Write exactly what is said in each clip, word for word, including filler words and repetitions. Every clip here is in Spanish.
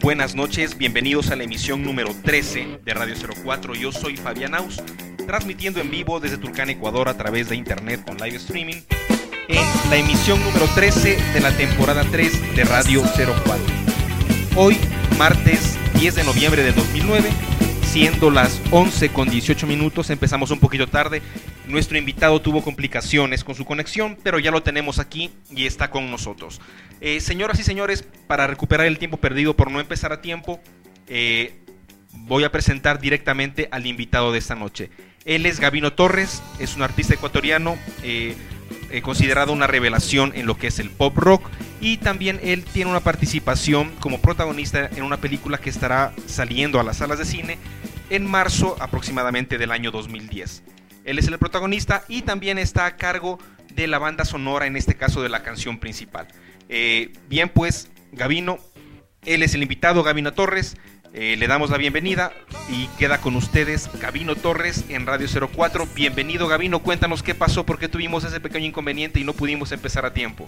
buenas noches, bienvenidos a la emisión número trece de Radio cero cuatro. Yo soy Fabián Aus, transmitiendo en vivo desde Tulcán, Ecuador, a través de internet con live streaming, en la emisión número trece de la temporada tres de Radio cero cuatro. Hoy, martes diez de noviembre de dos mil nueve, siendo las once con dieciocho minutos, empezamos un poquito tarde. Nuestro invitado tuvo complicaciones con su conexión, pero ya lo tenemos aquí y está con nosotros. Eh, señoras y señores, para recuperar el tiempo perdido por no empezar a tiempo, eh, voy a presentar directamente al invitado de esta noche. Él es Gavino Torres, es un artista ecuatoriano, eh, eh, considerado una revelación en lo que es el pop rock, y también él tiene una participación como protagonista en una película que estará saliendo a las salas de cine en marzo aproximadamente del año dos mil diez. Él es el protagonista y también está a cargo de la banda sonora, en este caso de la canción principal. Eh, bien, pues, Gavino, él es el invitado, Gavino Torres. Eh, le damos la bienvenida y queda con ustedes Gavino Torres en Radio cero cuatro. Bienvenido, Gavino, cuéntanos qué pasó, por qué tuvimos ese pequeño inconveniente y no pudimos empezar a tiempo.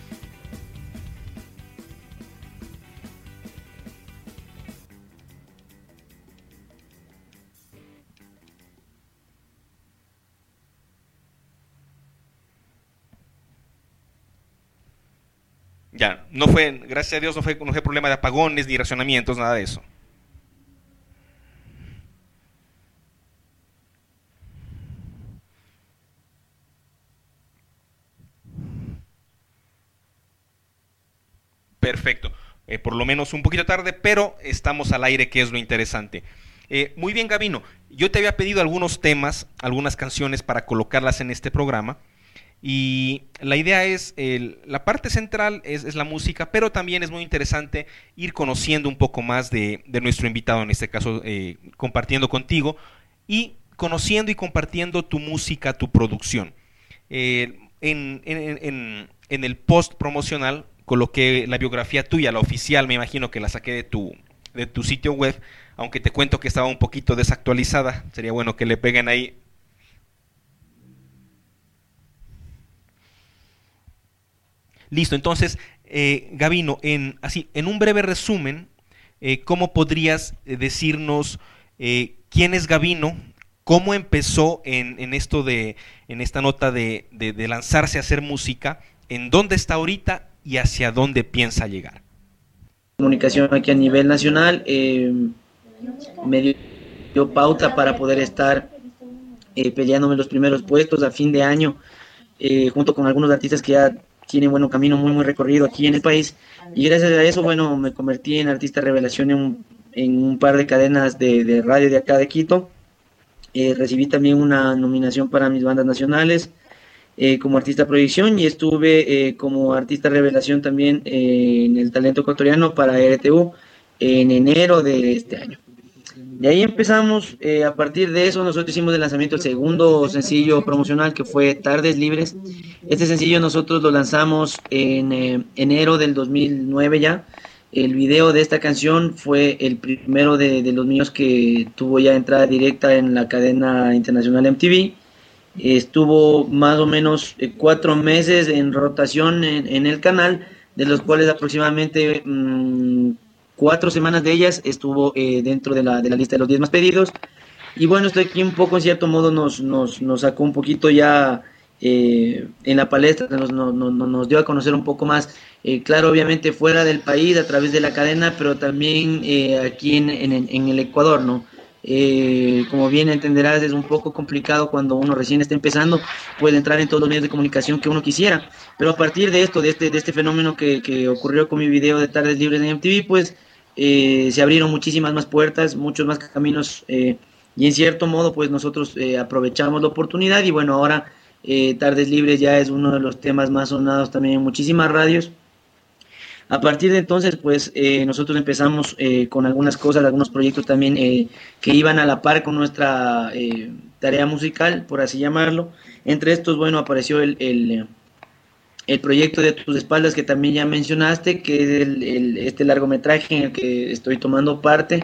Ya, no fue, gracias a Dios no fue, no fue problema de apagones ni racionamientos, nada de eso. Perfecto, eh, por lo menos un poquito tarde, pero estamos al aire, que es lo interesante. Eh, muy bien, Gavino, yo te había pedido algunos temas, algunas canciones para colocarlas en este programa. Y la idea es, el, la parte central es, es la música, pero también es muy interesante ir conociendo un poco más de, de nuestro invitado, en este caso eh, compartiendo contigo y conociendo y compartiendo tu música, tu producción. Eh, en, en, en, en el post promocional coloqué la biografía tuya, la oficial, me imagino que la saqué de tu, de tu sitio web, aunque te cuento que estaba un poquito desactualizada, sería bueno que le peguen ahí. Listo, entonces, eh, Gavino, en, así, en un breve resumen, eh, ¿cómo podrías eh, decirnos eh, quién es Gavino? ¿Cómo empezó en, en esto de, en esta nota de, de, de lanzarse a hacer música? ¿En dónde está ahorita y hacia dónde piensa llegar? Comunicación aquí a nivel nacional, eh, me dio pauta para poder estar eh, peleándome los primeros puestos a fin de año, eh, junto con algunos artistas que ya tiene bueno camino muy muy recorrido aquí en el país, y gracias a eso bueno me convertí en artista revelación en un, en un par de cadenas de, de radio de acá de Quito. Eh, recibí también una nominación para mis bandas nacionales eh, como artista proyección, y estuve eh, como artista revelación también eh, en el talento ecuatoriano para R T U en enero de este año. De ahí empezamos, eh, a partir de eso nosotros hicimos el lanzamiento del segundo sencillo promocional, que fue Tardes Libres. Este sencillo nosotros lo lanzamos en eh, enero del dos mil nueve ya. El video de esta canción fue el primero de, de los míos que tuvo ya entrada directa en la cadena internacional M T V. Estuvo más o menos eh, cuatro meses en rotación en, en el canal, de los cuales aproximadamente mmm, cuatro semanas de ellas estuvo eh, dentro de la, de la lista de los diez más pedidos. Y bueno, esto aquí un poco en cierto modo nos, nos, nos sacó un poquito ya eh, en la palestra, nos, nos, nos dio a conocer un poco más, eh, claro, obviamente fuera del país a través de la cadena, pero también eh, aquí en, en, en el Ecuador, ¿no? Eh, como bien entenderás, es un poco complicado cuando uno recién está empezando, puede entrar en todos los medios de comunicación que uno quisiera, pero a partir de esto, de este, de este fenómeno que, que ocurrió con mi video de Tardes Libres en M T V, pues eh, se abrieron muchísimas más puertas, muchos más caminos, eh, y en cierto modo pues nosotros eh, aprovechamos la oportunidad, y bueno, ahora eh, Tardes Libres ya es uno de los temas más sonados también en muchísimas radios. A partir de entonces, pues eh, nosotros empezamos eh, con algunas cosas, algunos proyectos también eh, que iban a la par con nuestra eh, tarea musical, por así llamarlo. Entre estos, bueno, apareció el, el, el proyecto de Tus Espaldas, que también ya mencionaste, que es el, el, este largometraje en el que estoy tomando parte.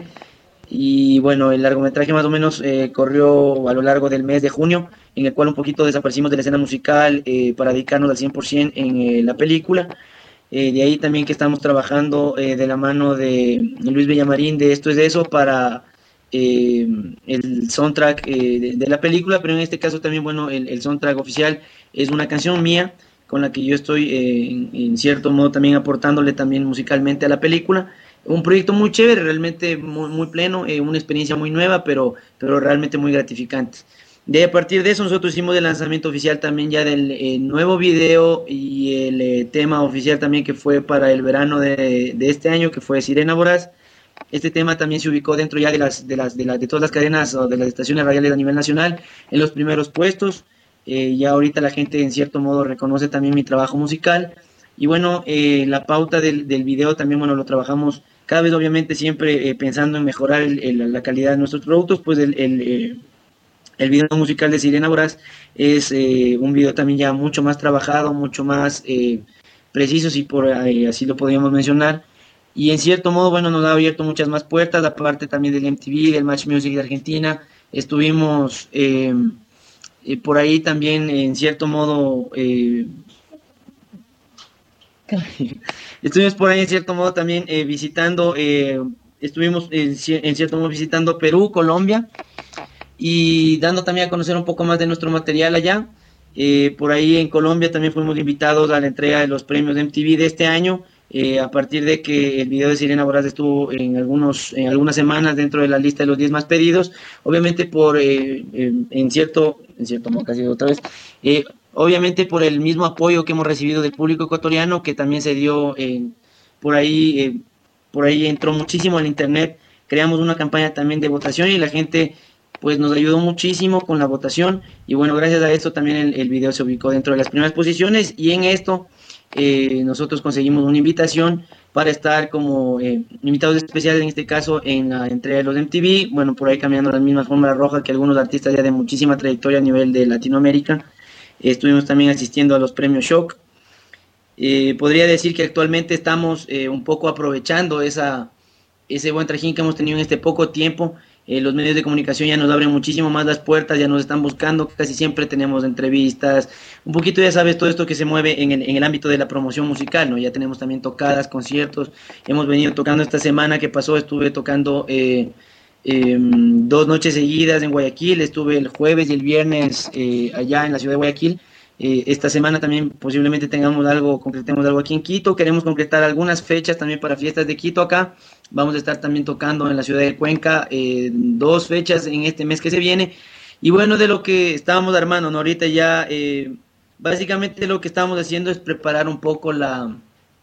Y bueno, el largometraje más o menos eh, corrió a lo largo del mes de junio, en el cual un poquito desaparecimos de la escena musical eh, para dedicarnos al cien por ciento en eh, la película. Eh, de ahí también que estamos trabajando eh, de la mano de Luis Villamarín de Esto es de Eso para eh, el soundtrack eh, de, de la película, pero en este caso también, bueno, el, el soundtrack oficial es una canción mía con la que yo estoy eh, en, en cierto modo también aportándole también musicalmente a la película. Un proyecto muy chévere, realmente muy, muy pleno, eh, una experiencia muy nueva, pero, pero realmente muy gratificante. De a partir de eso nosotros hicimos el lanzamiento oficial también ya del eh, nuevo video y el eh, tema oficial también que fue para el verano de, de este año, que fue Sirena Voraz. Este tema también se ubicó dentro ya de las de las de, las, de todas las cadenas o de las estaciones radiales a nivel nacional en los primeros puestos. Eh, ya ahorita la gente en cierto modo reconoce también mi trabajo musical. Y bueno, eh, la pauta del, del video también, bueno, lo trabajamos cada vez obviamente siempre eh, pensando en mejorar el, el, la calidad de nuestros productos, pues el, el, eh, el video musical de Sirena Voraz es eh, un video también ya mucho más trabajado, mucho más eh, preciso, si por eh, así lo podríamos mencionar. Y en cierto modo, bueno, nos ha abierto muchas más puertas, aparte también del M T V, del Match Music de Argentina. Estuvimos eh, eh, por ahí también, en cierto modo, eh, estuvimos por ahí en cierto modo también eh, visitando, eh, estuvimos en, en cierto modo visitando Perú, Colombia, y dando también a conocer un poco más de nuestro material allá. Eh, por ahí en Colombia también fuimos invitados a la entrega de los premios de M T V de este año, eh, a partir de que el video de Sirena Voraz estuvo en, algunos, en algunas semanas dentro de la lista de los diez más pedidos, obviamente por, eh, eh, en cierto, en cierto modo, casi otra vez, eh, obviamente por el mismo apoyo que hemos recibido del público ecuatoriano, que también se dio eh, por ahí, eh, por ahí entró muchísimo al internet, creamos una campaña también de votación y la gente pues nos ayudó muchísimo con la votación y bueno, gracias a esto también el, el video se ubicó dentro de las primeras posiciones y en esto eh, nosotros conseguimos una invitación para estar como eh, invitados especiales en este caso en la entrega de los M T V, bueno, por ahí cambiando las mismas alfombra roja que algunos artistas ya de muchísima trayectoria a nivel de Latinoamérica. Eh, estuvimos también asistiendo a los premios Shock. Eh, podría decir que actualmente estamos eh, un poco aprovechando esa, ese buen trajín que hemos tenido en este poco tiempo. Eh, los medios de comunicación ya nos abren muchísimo más las puertas, ya nos están buscando, casi siempre tenemos entrevistas, un poquito ya sabes todo esto que se mueve en el, en el ámbito de la promoción musical, ¿no? Ya tenemos también tocadas, conciertos, hemos venido tocando esta semana que pasó, estuve tocando eh, eh, dos noches seguidas en Guayaquil, estuve el jueves y el viernes eh, allá en la ciudad de Guayaquil. Eh, esta semana también posiblemente tengamos algo, concretemos algo aquí en Quito, queremos concretar algunas fechas también para fiestas de Quito acá, vamos a estar también tocando en la ciudad de Cuenca eh, dos fechas en este mes que se viene, y bueno, de lo que estábamos armando, ¿no? Ahorita ya, eh, básicamente lo que estamos haciendo es preparar un poco la,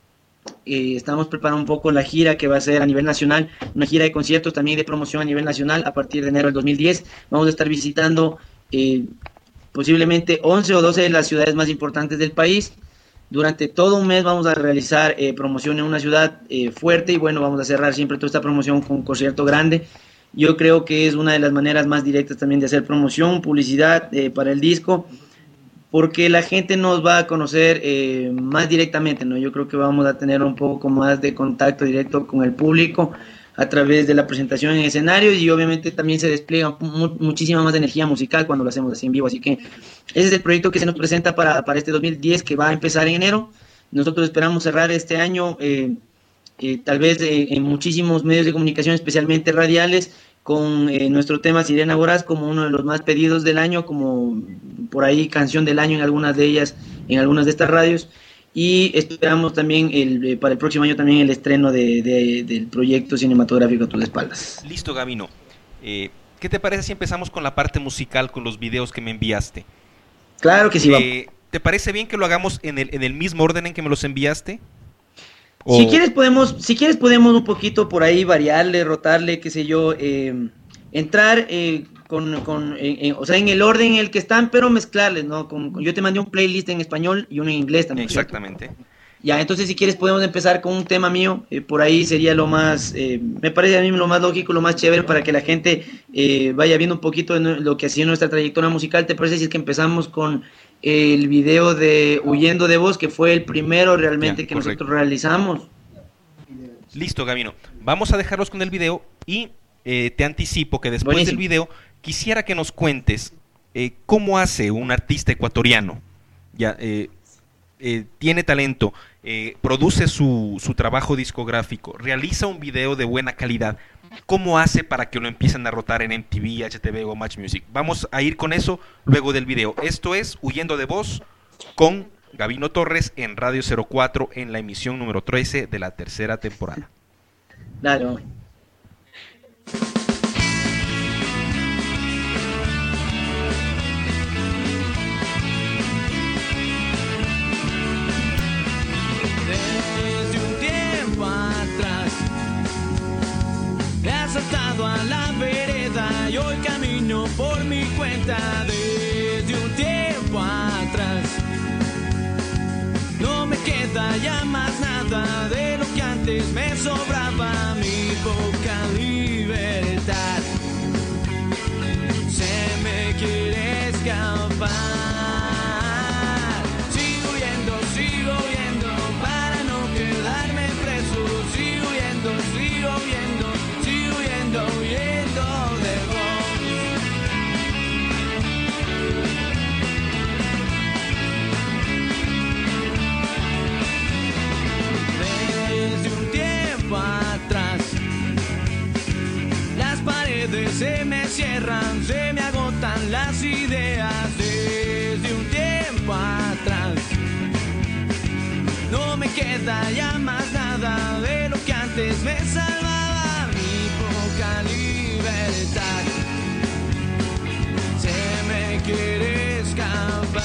eh, estamos preparando un poco la gira que va a ser a nivel nacional, una gira de conciertos también de promoción a nivel nacional a partir de enero del dos mil diez, vamos a estar visitando eh, posiblemente once o doce de las ciudades más importantes del país. Durante todo un mes vamos a realizar eh, promoción en una ciudad eh, fuerte y bueno, vamos a cerrar siempre toda esta promoción con un concierto grande. Yo creo que es una de las maneras más directas también de hacer promoción, publicidad eh, para el disco, porque la gente nos va a conocer eh, más directamente, ¿no? Yo creo que vamos a tener un poco más de contacto directo con el público a través de la presentación en escenario y obviamente también se despliega mu muchísima más energía musical cuando lo hacemos así en vivo, así que ese es el proyecto que se nos presenta para, para este dos mil diez que va a empezar en enero. Nosotros esperamos cerrar este año eh, eh, tal vez eh, en muchísimos medios de comunicación, especialmente radiales, con eh, nuestro tema Sirena Voraz como uno de los más pedidos del año, como por ahí canción del año en algunas de ellas, en algunas de estas radios. Y esperamos también el, eh, para el próximo año también el estreno de, de, del proyecto cinematográfico A tus espaldas. Listo, Gavino. Eh, ¿Qué te parece si empezamos con la parte musical, con los videos que me enviaste? Claro que sí, vamos. Eh, ¿Te parece bien que lo hagamos en el, en el mismo orden en que me los enviaste? ¿O... Si quieres podemos, si quieres podemos un poquito por ahí variarle, rotarle, qué sé yo, eh, entrar eh, con, con eh, eh, o sea, en el orden en el que están, pero mezclarles, ¿no? Con, con, yo te mandé un playlist en español y uno en inglés también. Exactamente. ¿cierto? Ya, entonces si quieres podemos empezar con un tema mío, eh, por ahí sería lo más, eh, me parece a mí lo más lógico, lo más chévere para que la gente eh, vaya viendo un poquito de lo que ha sido nuestra trayectoria musical. ¿Te parece si es que empezamos con el video de Huyendo de Vos, que fue el primero realmente ya, que correcto. nosotros realizamos? Listo, Gavino. Vamos a dejarlos con el video y eh, te anticipo que después Buenísimo. del video quisiera que nos cuentes eh, cómo hace un artista ecuatoriano. Ya, eh, eh, tiene talento, eh, produce su, su trabajo discográfico, realiza un video de buena calidad, ¿cómo hace para que lo empiecen a rotar en M T V, H T V o Match Music? Vamos a ir con eso luego del video. Esto es Huyendo de Vos con Gabino Torres en Radio cero cuatro en la emisión número trece de la tercera temporada. Claro. Saltado a la vereda y hoy camino por mi cuenta desde un tiempo atrás. No me queda ya más nada de lo que antes me sobraba, mi poca libertad se me quiere escapar. Sigo huyendo, sigo huyendo para no quedarme preso. Sigo huyendo, sigo huyendo. Huyendo, huyendo de vos. Desde un tiempo atrás las paredes se me cierran, se me agotan las ideas. Desde un tiempo atrás no me queda ya más nada de lo que antes me salvaba. Libertad se me quiere escapar.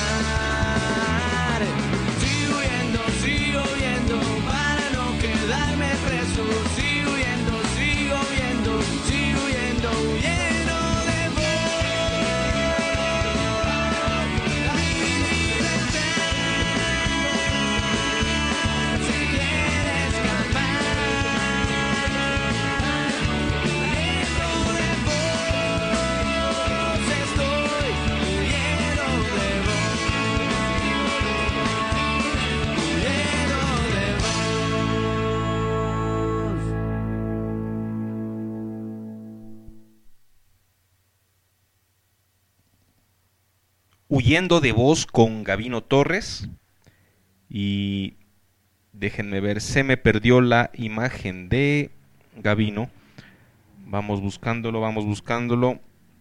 Sigo huyendo, sigo huyendo para no quedarme preso. Sigo huyendo, sigo huyendo, sigo huyendo, huyendo de vos. Mi libertad se quiere escapar. Huyendo de Vos con Gabino Torres. Y déjenme ver, se me perdió la imagen de Gabino. Vamos buscándolo, vamos buscándolo.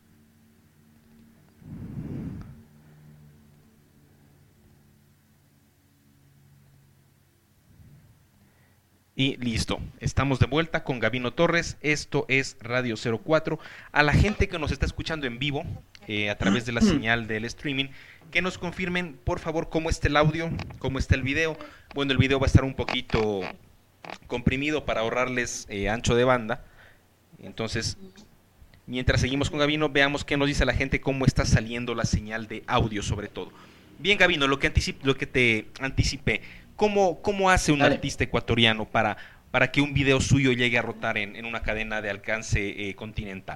Y listo, estamos de vuelta con Gabino Torres. Esto es Radio cero cuatro. A la gente que nos está escuchando en vivo eh, a través de la señal del streaming, que nos confirmen por favor cómo está el audio, cómo está el video. Bueno, el video va a estar un poquito comprimido para ahorrarles eh, ancho de banda. Entonces, mientras seguimos con Gabino, veamos qué nos dice la gente, cómo está saliendo la señal de audio sobre todo. Bien, Gabino, lo que, anticip- lo que te anticipé, ¿cómo, cómo hace un Dale. artista ecuatoriano para, para que un video suyo llegue a rotar en, en una cadena de alcance eh, continental?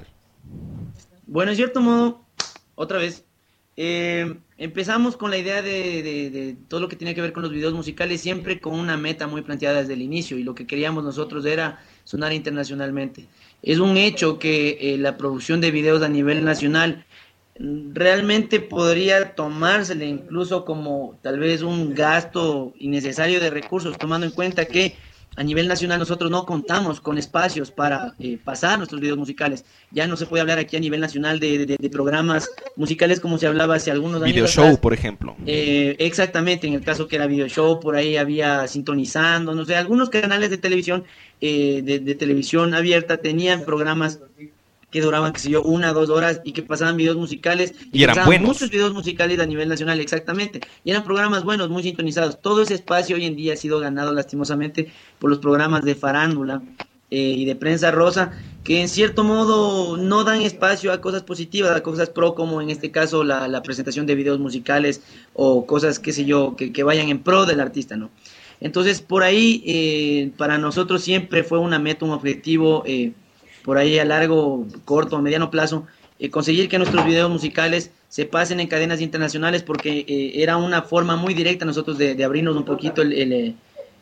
Bueno, en cierto modo, otra vez, eh, empezamos con la idea de, de- de todo lo que tiene que ver con los videos musicales, siempre con una meta muy planteada desde el inicio, y lo que queríamos nosotros era sonar internacionalmente. Es un hecho que eh, la producción de videos a nivel nacional mm, realmente podría tomársele incluso como tal vez un gasto innecesario de recursos, tomando en cuenta que a nivel nacional nosotros no contamos con espacios para eh, pasar nuestros videos musicales. Ya no se puede hablar aquí a nivel nacional de, de- de programas musicales como se hablaba hace algunos años Video show, atrás. por ejemplo. Eh, exactamente, en el caso que era video show, por ahí había sintonizando, no sé, algunos canales de televisión, eh, de, de televisión abierta tenían programas que duraban, qué sé yo, una, dos horas y que pasaban videos musicales Y eran pasaban buenos. muchos videos musicales a nivel nacional, exactamente, y eran programas buenos, muy sintonizados. Todo ese espacio hoy en día ha sido ganado lastimosamente por los programas de farándula eh, y de prensa rosa, que en cierto modo no dan espacio a cosas positivas, a cosas pro, como en este caso la, la presentación de videos musicales o cosas, qué sé yo, que, que vayan en pro del artista, ¿no? Entonces, por ahí, eh, para nosotros siempre fue una meta, un objetivo, eh, por ahí a largo, corto, mediano plazo, eh, conseguir que nuestros videos musicales se pasen en cadenas internacionales, porque eh, era una forma muy directa nosotros de, de abrirnos un poquito el, el, eh,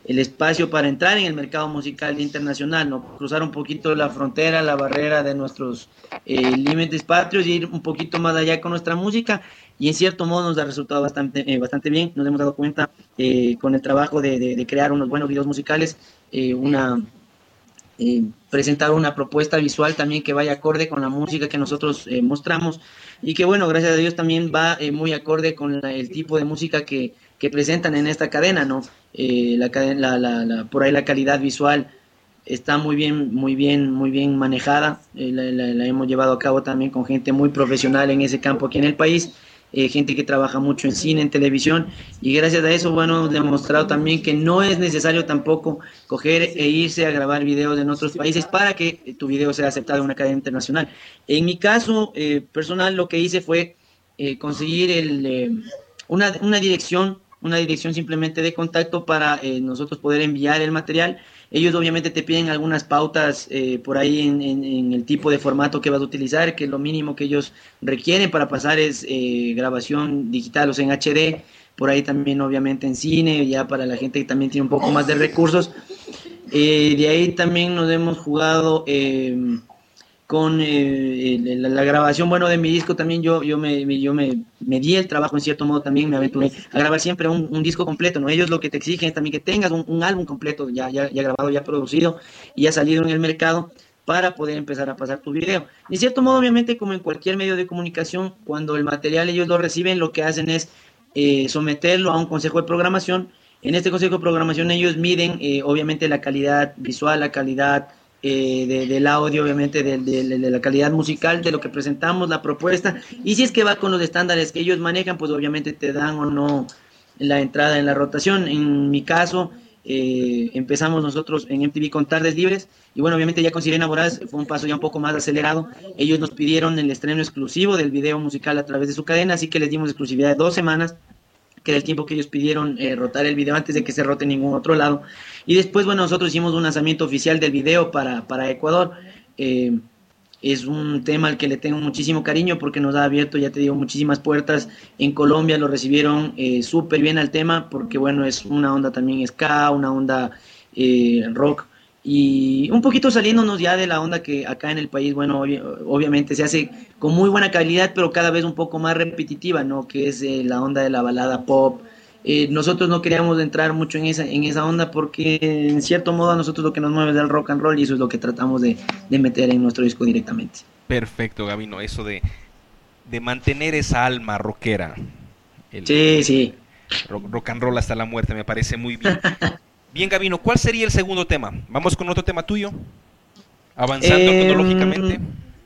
el espacio para entrar en el mercado musical internacional, ¿no? Cruzar un poquito la frontera, la barrera de nuestros eh, límites patrios y ir un poquito más allá con nuestra música. Y en cierto modo nos ha resultado bastante, eh, bastante bien. Nos hemos dado cuenta eh, con el trabajo de, de, de, crear unos buenos videos musicales, eh, una, eh, presentar una propuesta visual también que vaya acorde con la música que nosotros eh, mostramos y que bueno, gracias a Dios también va eh, muy acorde con la, el tipo de música que, que presentan en esta cadena, ¿no? Eh, la, la, la, la, por ahí la calidad visual está muy bien, muy bien, muy bien manejada, eh, la, la, la hemos llevado a cabo también con gente muy profesional en ese campo aquí en el país, eh, gente que trabaja mucho en cine, en televisión, y gracias a eso, bueno, hemos demostrado también que no es necesario tampoco coger e irse a grabar videos en otros países para que tu video sea aceptado en una cadena internacional. En mi caso eh, personal, lo que hice fue eh, conseguir el, eh, una, una dirección, una dirección simplemente de contacto para eh, nosotros poder enviar el material. Ellos obviamente te piden algunas pautas eh, por ahí en, en, en, el tipo de formato que vas a utilizar, que lo mínimo que ellos requieren para pasar es eh, grabación digital, o sea, en H D, por ahí también obviamente en cine, ya para la gente que también tiene un poco más de recursos. Eh, de ahí también nos hemos jugado eh, con eh, la, la, grabación, bueno, de mi disco también yo, yo, me, yo me, me di el trabajo en cierto modo también, me aventuré a grabar siempre un, un disco completo, ¿no? Ellos lo que te exigen es también que tengas un, un álbum completo ya, ya, ya grabado, ya producido y ya salido en el mercado para poder empezar a pasar tu video. Y en cierto modo, obviamente, como en cualquier medio de comunicación, cuando el material ellos lo reciben, lo que hacen es eh, someterlo a un consejo de programación. En este consejo de programación ellos miden, eh, obviamente, la calidad visual, la calidad Eh, de, del audio, obviamente, de, de, de la calidad musical, de lo que presentamos, la propuesta, y si es que va con los estándares que ellos manejan, pues obviamente te dan o no la entrada en la rotación. En mi caso, eh, empezamos nosotros en M T V con Tardes Libres, y bueno, obviamente ya con Sirena Voraz fue un paso ya un poco más acelerado. Ellos nos pidieron el estreno exclusivo del video musical a través de su cadena, así que les dimos exclusividad de dos semanas, que era el tiempo que ellos pidieron eh, rotar el video antes de que se rote en ningún otro lado. Y después, bueno, nosotros hicimos un lanzamiento oficial del video para, para Ecuador. Eh, es un tema al que le tengo muchísimo cariño porque nos ha abierto, ya te digo, muchísimas puertas. En Colombia lo recibieron eh, súper bien al tema porque, bueno, es una onda también ska, una onda eh, rock. Y un poquito saliéndonos ya de la onda que acá en el país, bueno, ob obviamente se hace con muy buena calidad, pero cada vez un poco más repetitiva, ¿no? Que es eh, la onda de la balada pop. Eh, nosotros no queríamos entrar mucho en esa, en esa onda porque en cierto modo a nosotros lo que nos mueve es el rock and roll y eso es lo que tratamos de, de meter en nuestro disco directamente. Perfecto, Gabino, eso de, de mantener esa alma rockera. El, sí, sí. Rock, rock and roll hasta la muerte, me parece muy bien. Bien, Gabino, ¿cuál sería el segundo tema? ¿Vamos con otro tema tuyo? Avanzando eh, cronológicamente.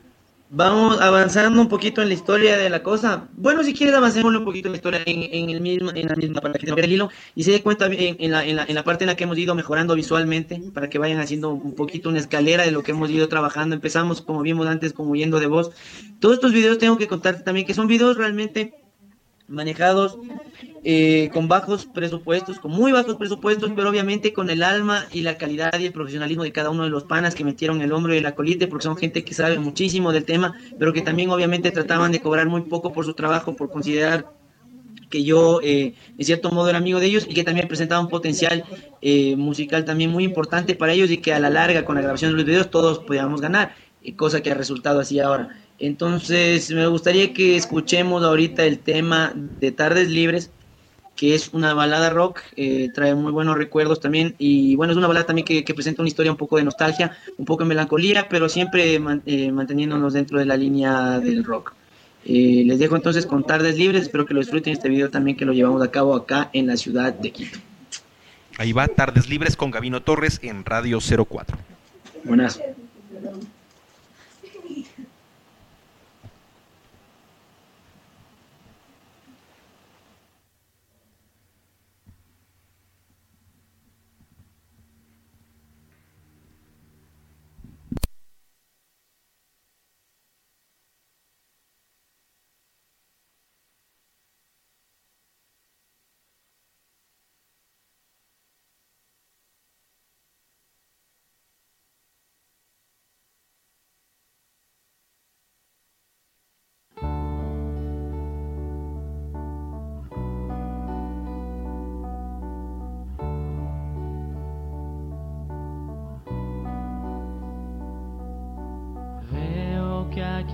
Vamos avanzando un poquito en la historia de la cosa. Bueno, si quieres avancemos un poquito en la historia en, en el mismo, en la misma, para que se vea el hilo y se dé cuenta en, en, la, en, la, en la parte en la que hemos ido mejorando visualmente, para que vayan haciendo un poquito una escalera de lo que hemos ido trabajando. Empezamos, como vimos antes, como Huyendo de Voz. Todos estos videos tengo que contarte también que son videos realmente manejados eh, con bajos presupuestos, con muy bajos presupuestos, pero obviamente con el alma y la calidad y el profesionalismo de cada uno de los panas que metieron el hombro y la colite, porque son gente que sabe muchísimo del tema, pero que también obviamente trataban de cobrar muy poco por su trabajo, por considerar que yo eh, en cierto modo era amigo de ellos y que también presentaba un potencial eh, musical también muy importante para ellos y que a la larga con la grabación de los videos todos podíamos ganar, eh, cosa que ha resultado así ahora. Entonces me gustaría que escuchemos ahorita el tema de Tardes Libres, que es una balada rock, eh, trae muy buenos recuerdos también, y bueno, es una balada también que, que presenta una historia un poco de nostalgia, un poco de melancolía, pero siempre man, eh, manteniéndonos dentro de la línea del rock. Eh, les dejo entonces con Tardes Libres, espero que lo disfruten este video también que lo llevamos a cabo acá en la ciudad de Quito. Ahí va, Tardes Libres con Gabino Torres en Radio cero cuatro. Buenas.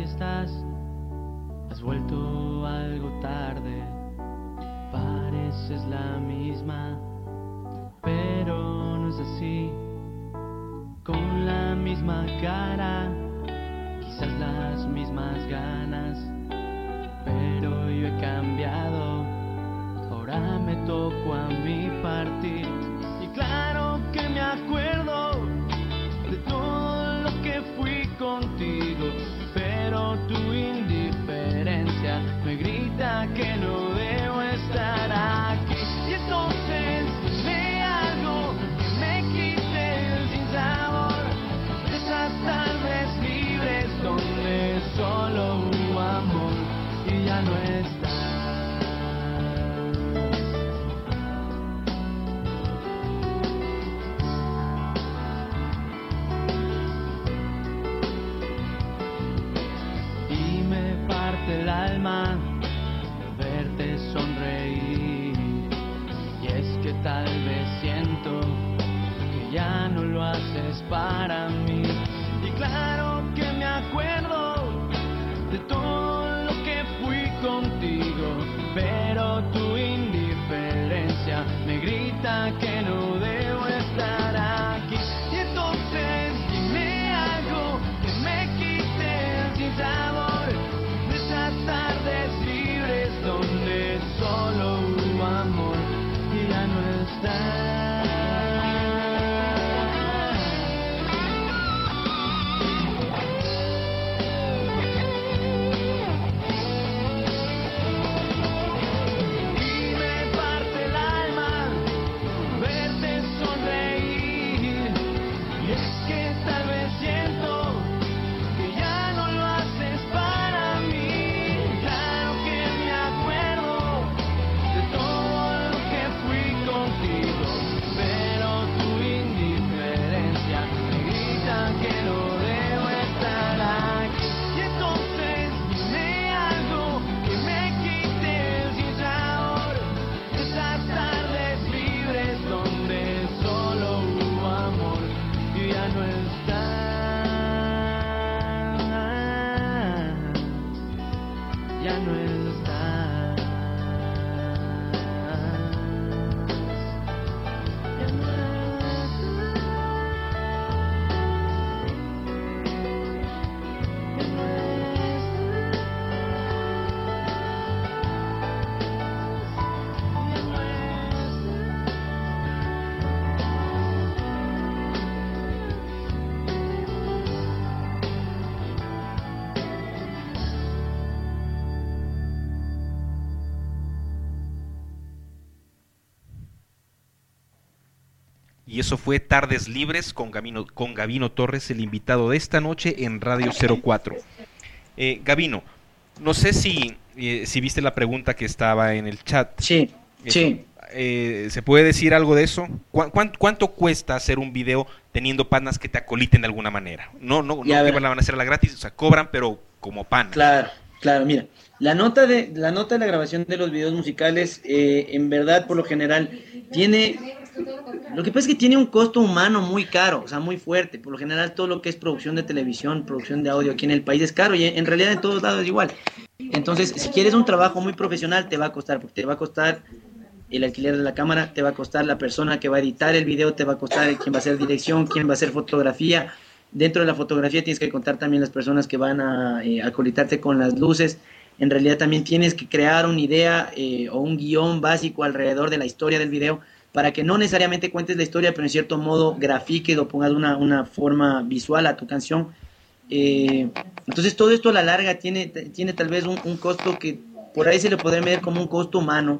estás, has vuelto algo tarde. Pareces la misma, pero no es así. Con la misma cara, quizás las mismas ganas, pero yo he cambiado. Ahora me tocó a mí partir. Y claro que me acuerdo de todo lo que fui contigo, pero tu indiferencia me grita que no debo estar aquí. Y entonces dime algo que me quite el sinsabor de esas tardes libres donde solo hubo amor y ya no está. El alma verte sonreír, y es que tal vez siento que ya no lo haces para mí. Y claro que me acuerdo de todo lo que fui contigo, pero tu indiferencia me grita que no debo estar aquí. Y entonces dime algo que me quite el sinsabor, tardes libres donde solo hubo amor y ya no está. Y me parte el alma verte sonreír, y es que tal vez siento que ya no lo haces para mí. Y eso fue Tardes Libres con Gabino, con Gabino Torres, el invitado de esta noche en Radio cero cuatro. Eh, Gabino, no sé si, eh, si viste la pregunta que estaba en el chat. Sí, eh, sí. Eh, ¿Se puede decir algo de eso? ¿Cu cuánto, ¿Cuánto cuesta hacer un video teniendo panas que te acoliten de alguna manera? No, no, no que van a hacer a la gratis, o sea, cobran, pero como panas. Claro, claro, mira. La nota de la nota de la grabación de los videos musicales, eh, en verdad, por lo general, tiene... Lo que pasa es que tiene un costo humano muy caro, o sea, muy fuerte. Por lo general, todo lo que es producción de televisión, producción de audio aquí en el país es caro, y en realidad en todos lados es igual. Entonces, si quieres un trabajo muy profesional, te va a costar, porque te va a costar el alquiler de la cámara, te va a costar la persona que va a editar el video, te va a costar quién va a hacer dirección, quién va a hacer fotografía. Dentro de la fotografía tienes que contar también las personas que van a eh, acolitarte con las luces. En realidad también tienes que crear una idea eh, o un guión básico alrededor de la historia del video, para que no necesariamente cuentes la historia, pero en cierto modo grafiques o pongas una, una forma visual a tu canción. Eh, entonces todo esto a la larga tiene, tiene tal vez un, un costo que por ahí se le podría medir como un costo humano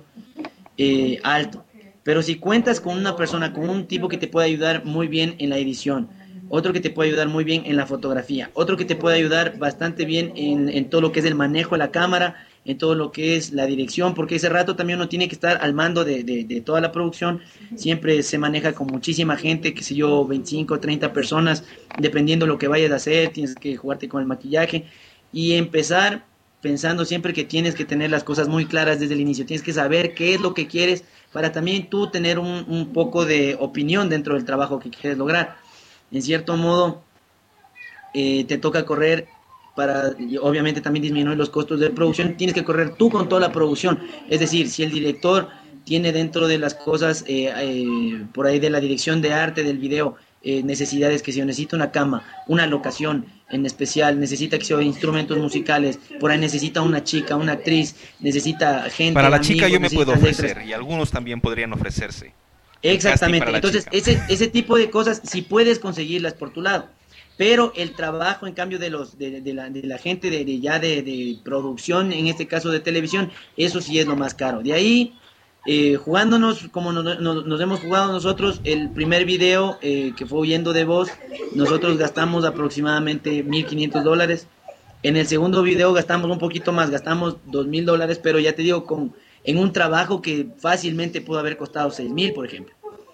eh, alto. Pero si cuentas con una persona, con un tipo que te puede ayudar muy bien en la edición, otro que te puede ayudar muy bien en la fotografía, otro que te puede ayudar bastante bien en, en todo lo que es el manejo de la cámara, en todo lo que es la dirección, porque ese rato también uno tiene que estar al mando de, de, de toda la producción. Siempre se maneja con muchísima gente, qué sé yo, veinticinco, treinta personas, dependiendo de lo que vayas a hacer, tienes que jugarte con el maquillaje y empezar pensando siempre que tienes que tener las cosas muy claras desde el inicio, tienes que saber qué es lo que quieres para también tú tener un, un poco de opinión dentro del trabajo que quieres lograr. En cierto modo, eh, te toca correr para obviamente también disminuir los costos de producción, tienes que correr tú con toda la producción. Es decir, si el director tiene dentro de las cosas, eh, eh, por ahí de la dirección de arte del video, eh, necesidades que si necesita una cama, una locación en especial, necesita que se instrumentos musicales, por ahí necesita una chica, una actriz, necesita gente. Para la amigos, chica yo me puedo ofrecer, extras. Y algunos también podrían ofrecerse. Exactamente, entonces ese, ese tipo de cosas si puedes conseguirlas por tu lado, pero el trabajo en cambio de los de, de, la, de la gente de, de ya de, de producción, en este caso de televisión, eso sí es lo más caro. De ahí, eh, jugándonos como nos, nos, nos hemos jugado nosotros, el primer video eh, que fue Huyendo de Vos, nosotros gastamos aproximadamente mil quinientos dólares. En el segundo video gastamos un poquito más, gastamos dos mil dólares, pero ya te digo, con en un trabajo que fácilmente pudo haber costado seis mil, por ejemplo.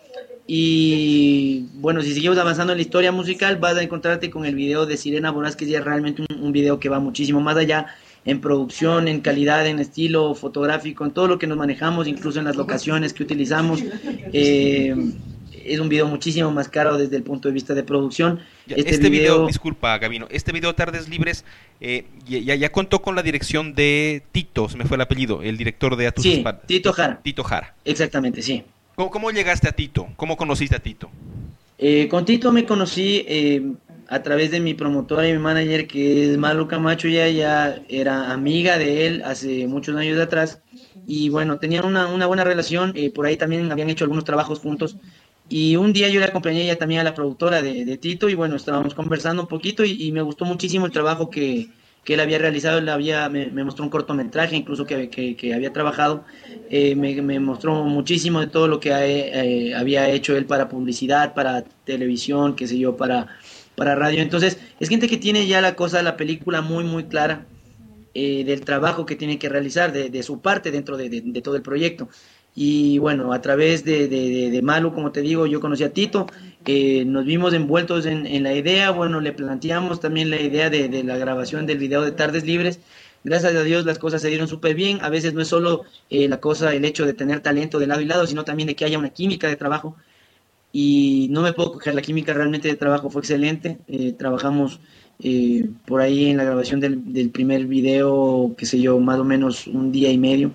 Y bueno, si seguimos avanzando en la historia musical, vas a encontrarte con el video de Sirena Bonaz, que ya es realmente un, un video que va muchísimo más allá en producción, en calidad, en estilo fotográfico, en todo lo que nos manejamos, incluso en las locaciones que utilizamos. Eh, es un video muchísimo más caro desde el punto de vista de producción. Ya, este, este video, video, disculpa Gabino, este video Tardes Libres eh, ya, ya contó con la dirección de Tito, se me fue el apellido, el director de A Tus Sí, Espaldas. Tito Jara. Tito Jara. Exactamente, sí. ¿Cómo, cómo llegaste a Tito? ¿Cómo conociste a Tito? Eh, con Tito me conocí eh, a través de mi promotora y mi manager, que es Malu Camacho. Ya, ya era amiga de él hace muchos años atrás. Y bueno, tenían una, una buena relación. Eh, por ahí también habían hecho algunos trabajos juntos. Y un día yo le acompañé ya también a la productora de, de Tito. Y bueno, estábamos conversando un poquito. Y, y me gustó muchísimo el trabajo que, que él había realizado. Él había, me, me mostró un cortometraje incluso que, que, que había trabajado. Eh, me, me mostró muchísimo de todo lo que eh, había hecho él para publicidad, para televisión, qué sé yo, para, para radio. Entonces, es gente que tiene ya la cosa, la película muy, muy clara eh, del trabajo que tiene que realizar, de, de su parte dentro de, de, de todo el proyecto. Y bueno, a través de, de, de, de Malu, como te digo, yo conocí a Tito, eh, nos vimos envueltos en, en la idea. Bueno, le planteamos también la idea de, de la grabación del video de Tardes Libres. Gracias a Dios las cosas se dieron súper bien. A veces no es solo eh, la cosa, el hecho de tener talento de lado y lado, sino también de que haya una química de trabajo. Y no me puedo coger, la química realmente de trabajo fue excelente. Eh, trabajamos eh, por ahí en la grabación del, del primer video, qué sé yo, más o menos un día y medio.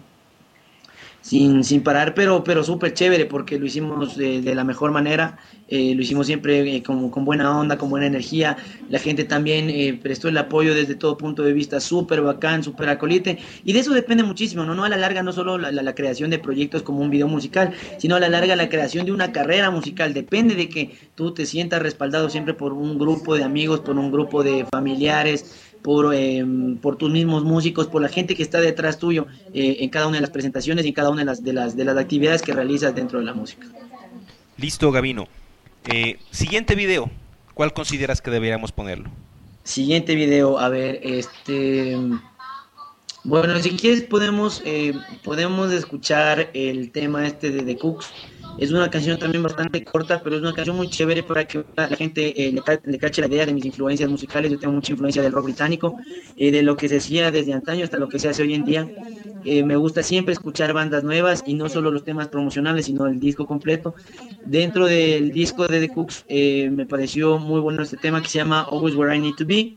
Sin, sin parar, pero, pero súper chévere, porque lo hicimos de, de la mejor manera, eh, lo hicimos siempre eh, con, con buena onda, con buena energía. La gente también eh, prestó el apoyo desde todo punto de vista, súper bacán, súper acolite, y de eso depende muchísimo, ¿no? No a la larga, no solo la, la, la creación de proyectos como un video musical, sino a la larga la creación de una carrera musical. Depende de que tú te sientas respaldado siempre por un grupo de amigos, por un grupo de familiares, por, eh, por tus mismos músicos, por la gente que está detrás tuyo eh, en cada una de las presentaciones y en cada una de las, de las, de las actividades que realizas dentro de la música. Listo, Gabino. Eh, siguiente video, ¿cuál consideras que deberíamos ponerlo? Siguiente video, a ver, este... Bueno, si quieres podemos, eh, podemos escuchar el tema este de The Cooks. Es una canción también bastante corta, pero es una canción muy chévere para que la gente eh, le, ca le cache la idea de mis influencias musicales. Yo tengo mucha influencia del rock británico, eh, de lo que se hacía desde antaño hasta lo que se hace hoy en día. Eh, me gusta siempre escuchar bandas nuevas y no solo los temas promocionales, sino el disco completo. Dentro del disco de The Cooks eh, me pareció muy bueno este tema que se llama Always Where I Need to Be.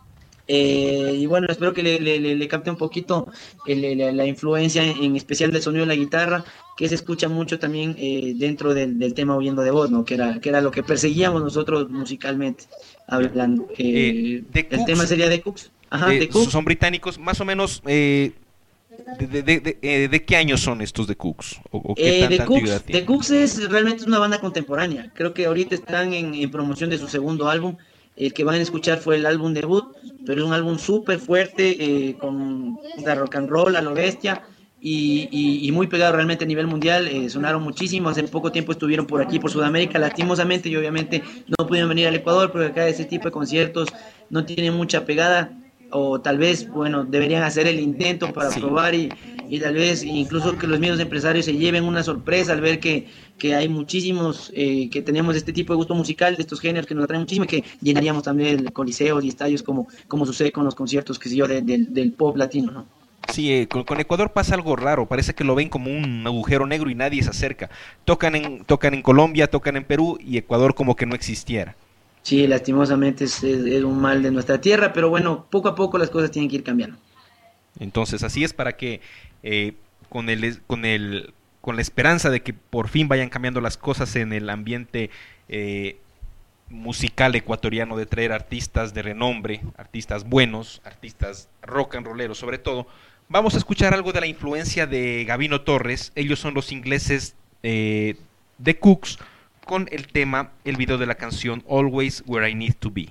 Eh, y bueno, espero que le, le, le capte un poquito el, la, la influencia, en especial del sonido de la guitarra, que se escucha mucho también eh, dentro del, del tema Huyendo de Vos, ¿no? Que era, que era lo que perseguíamos nosotros musicalmente hablando. Eh, eh, el Cooks, tema sería The Cooks. Ajá, eh, The Cooks. Son británicos, más o menos. Eh, de, de, de, de, eh, ¿De qué años son estos The Cooks? ¿O, o qué eh, tanta The antigüedad Cooks, tienen? The Cooks es realmente una banda contemporánea. Creo que ahorita están en, en promoción de su segundo álbum. El que van a escuchar fue el álbum debut, pero es un álbum súper fuerte, eh, con de rock and roll a lo bestia, y, y, y muy pegado realmente a nivel mundial. Eh, sonaron muchísimo, hace poco tiempo estuvieron por aquí, por Sudamérica, lastimosamente, y obviamente no pudieron venir al Ecuador, porque acá ese tipo de conciertos no tienen mucha pegada, o tal vez, bueno, deberían hacer el intento para sí. probar y, y tal vez incluso que los mismos empresarios se lleven una sorpresa al ver que, que hay muchísimos, eh, que tenemos este tipo de gusto musical, de estos géneros que nos atraen muchísimo, y que llenaríamos también coliseos y estadios como, como sucede con los conciertos, que sé yo, de, de, del pop latino, ¿no? Sí, eh, con, con Ecuador pasa algo raro, parece que lo ven como un agujero negro y nadie se acerca. Tocan en, tocan en Colombia, tocan en Perú y Ecuador como que no existiera. Sí, lastimosamente es, es, es un mal de nuestra tierra, pero bueno, poco a poco las cosas tienen que ir cambiando. Entonces, así es para que eh, con el, con el, con la esperanza de que por fin vayan cambiando las cosas en el ambiente eh, musical ecuatoriano, de traer artistas de renombre, artistas buenos, artistas rock and rolleros sobre todo. Vamos a escuchar algo de la influencia de Gabino Torres. Ellos son los ingleses eh, de Cooks, con el tema, el video de la canción Always Where I Need to Be.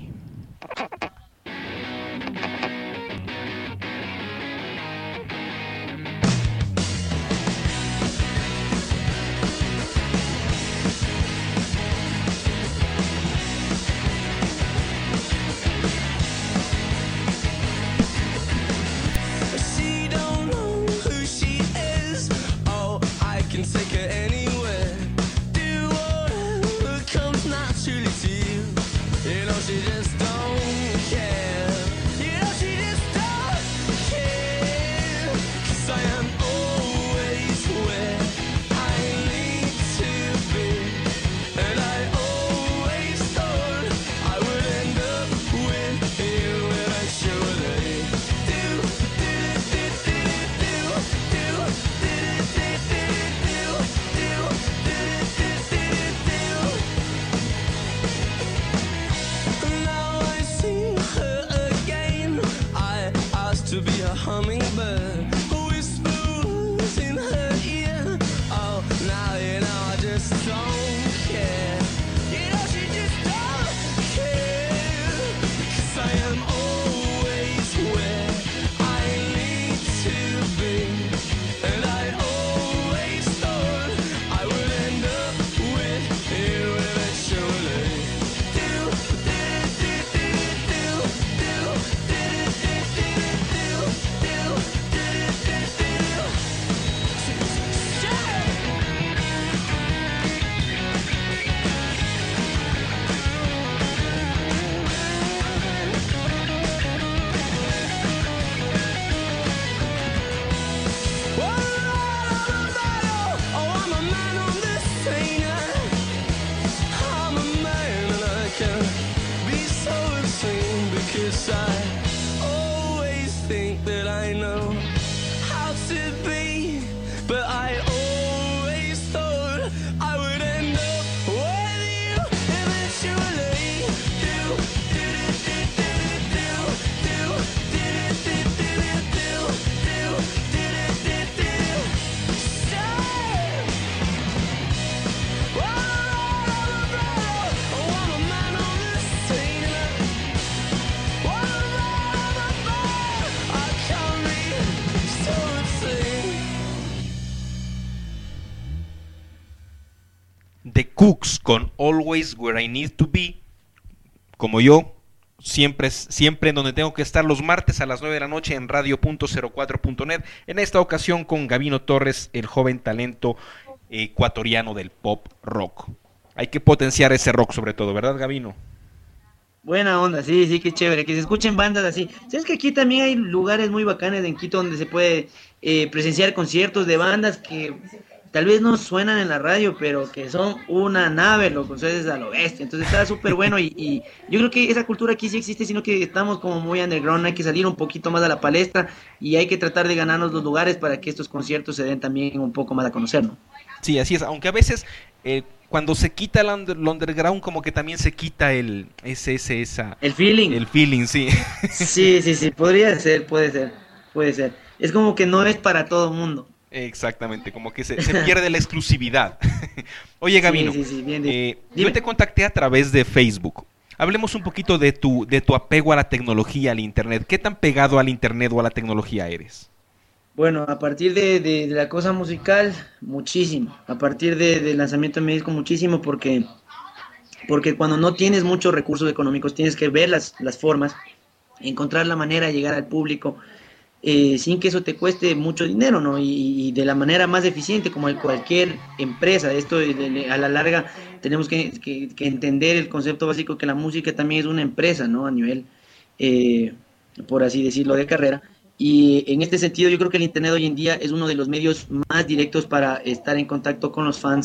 Cooks con Always Where I Need to Be. Como yo, siempre, siempre en donde tengo que estar, los martes a las nueve de la noche en radio punto cero cuatro punto net. En esta ocasión con Gabino Torres, el joven talento ecuatoriano del pop rock. Hay que potenciar ese rock sobre todo, ¿verdad, Gabino? Buena onda, sí, sí, qué chévere, que se escuchen bandas así. ¿Sabes que aquí también hay lugares muy bacanes en Quito donde se puede eh, presenciar conciertos de bandas que tal vez no suenan en la radio, pero que son una nave, loco, entonces a lo bestia, entonces está súper bueno y, y yo creo que esa cultura aquí sí existe, sino que estamos como muy underground, hay que salir un poquito más a la palestra y hay que tratar de ganarnos los lugares para que estos conciertos se den también un poco más a conocer, ¿no? Sí, así es, aunque a veces eh, cuando se quita el, under, el underground como que también se quita el, ese, ese, esa... El feeling. El feeling, sí. Sí, sí, sí, podría ser, puede ser, puede ser. Es como que no es para todo mundo. Exactamente, como que se, se pierde la exclusividad. Oye, Gabino, sí, sí, sí, bien, eh, yo te contacté a través de Facebook. Hablemos un poquito de tu, de tu apego a la tecnología, al internet. ¿Qué tan pegado al internet o a la tecnología eres? Bueno, a partir de, de, de la cosa musical, muchísimo. A partir de, del lanzamiento de mi disco, muchísimo, porque, porque cuando no tienes muchos recursos económicos, tienes que ver las, las formas, encontrar la manera de llegar al público, Eh, sin que eso te cueste mucho dinero, ¿no? Y, y de la manera más eficiente, como en cualquier empresa. Esto de, de, a la larga tenemos que, que, que entender el concepto básico que la música también es una empresa, ¿no? A nivel, eh, por así decirlo, de carrera. Y en este sentido yo creo que el internet hoy en día es uno de los medios más directos para estar en contacto con los fans,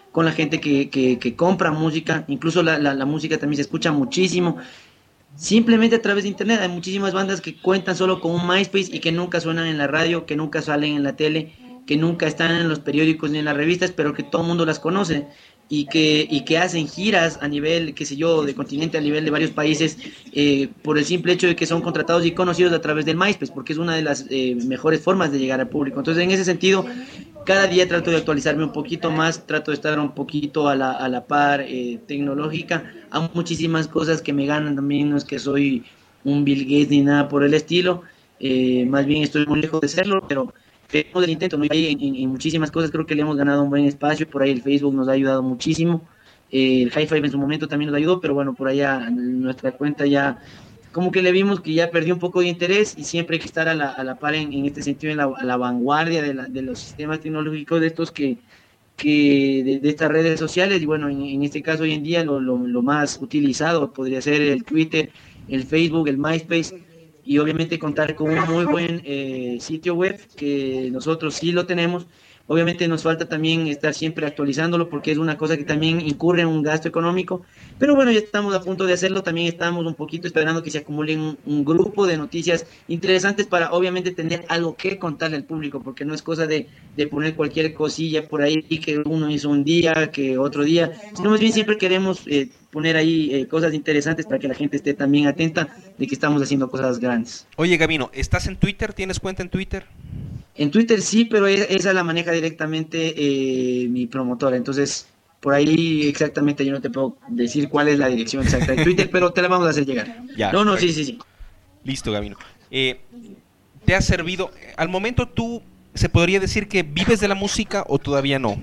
con la gente que, que, que compra música, incluso la, la, la música también se escucha muchísimo, simplemente a través de internet. Hay muchísimas bandas que cuentan solo con un MySpace y que nunca suenan en la radio, que nunca salen en la tele, que nunca están en los periódicos ni en las revistas, pero que todo el mundo las conoce y que, y que hacen giras a nivel, qué sé yo, de continente, a nivel de varios países, eh, por el simple hecho de que son contratados y conocidos a través del MySpace, porque es una de las eh, mejores formas de llegar al público. Entonces, en ese sentido, cada día trato de actualizarme un poquito más, trato de estar un poquito a la, a la par eh, tecnológica. Hay muchísimas cosas que me ganan también, no es que soy un Bill Gates ni nada por el estilo, eh, más bien estoy muy lejos de serlo, pero tenemos el intento, ¿no? Y ahí en, en, en muchísimas cosas creo que le hemos ganado un buen espacio, por ahí el Facebook nos ha ayudado muchísimo, eh, el Hi-Fi en su momento también nos ayudó, pero bueno, por allá nuestra cuenta ya como que le vimos que ya perdió un poco de interés y siempre hay que estar a la, a la par en, en este sentido, en la, a la vanguardia de, la, de los sistemas tecnológicos de estos que, que de, de estas redes sociales. Y bueno, en, en este caso hoy en día lo, lo, lo más utilizado podría ser el Twitter, el Facebook, el MySpace, y obviamente contar con un muy buen eh, sitio web, que nosotros sí lo tenemos. Obviamente nos falta también estar siempre actualizándolo, porque es una cosa que también incurre en un gasto económico, pero bueno, ya estamos a punto de hacerlo. También estamos un poquito esperando que se acumulen un, un grupo de noticias interesantes para obviamente tener algo que contarle al público, porque no es cosa de, de poner cualquier cosilla por ahí que uno hizo un día, que otro día, sino más bien siempre queremos eh, poner ahí eh, cosas interesantes para que la gente esté también atenta de que estamos haciendo cosas grandes. Oye, Gavino, ¿estás en Twitter? ¿Tienes cuenta en Twitter? En Twitter sí, pero esa la maneja directamente eh, mi promotora, entonces por ahí exactamente yo no te puedo decir cuál es la dirección exacta de Twitter, pero te la vamos a hacer llegar. Ya, no, no, perfecto. sí, sí, sí. Listo, Gavino. Eh, ¿Te ha servido? Al momento tú, ¿se podría decir que vives de la música o todavía no?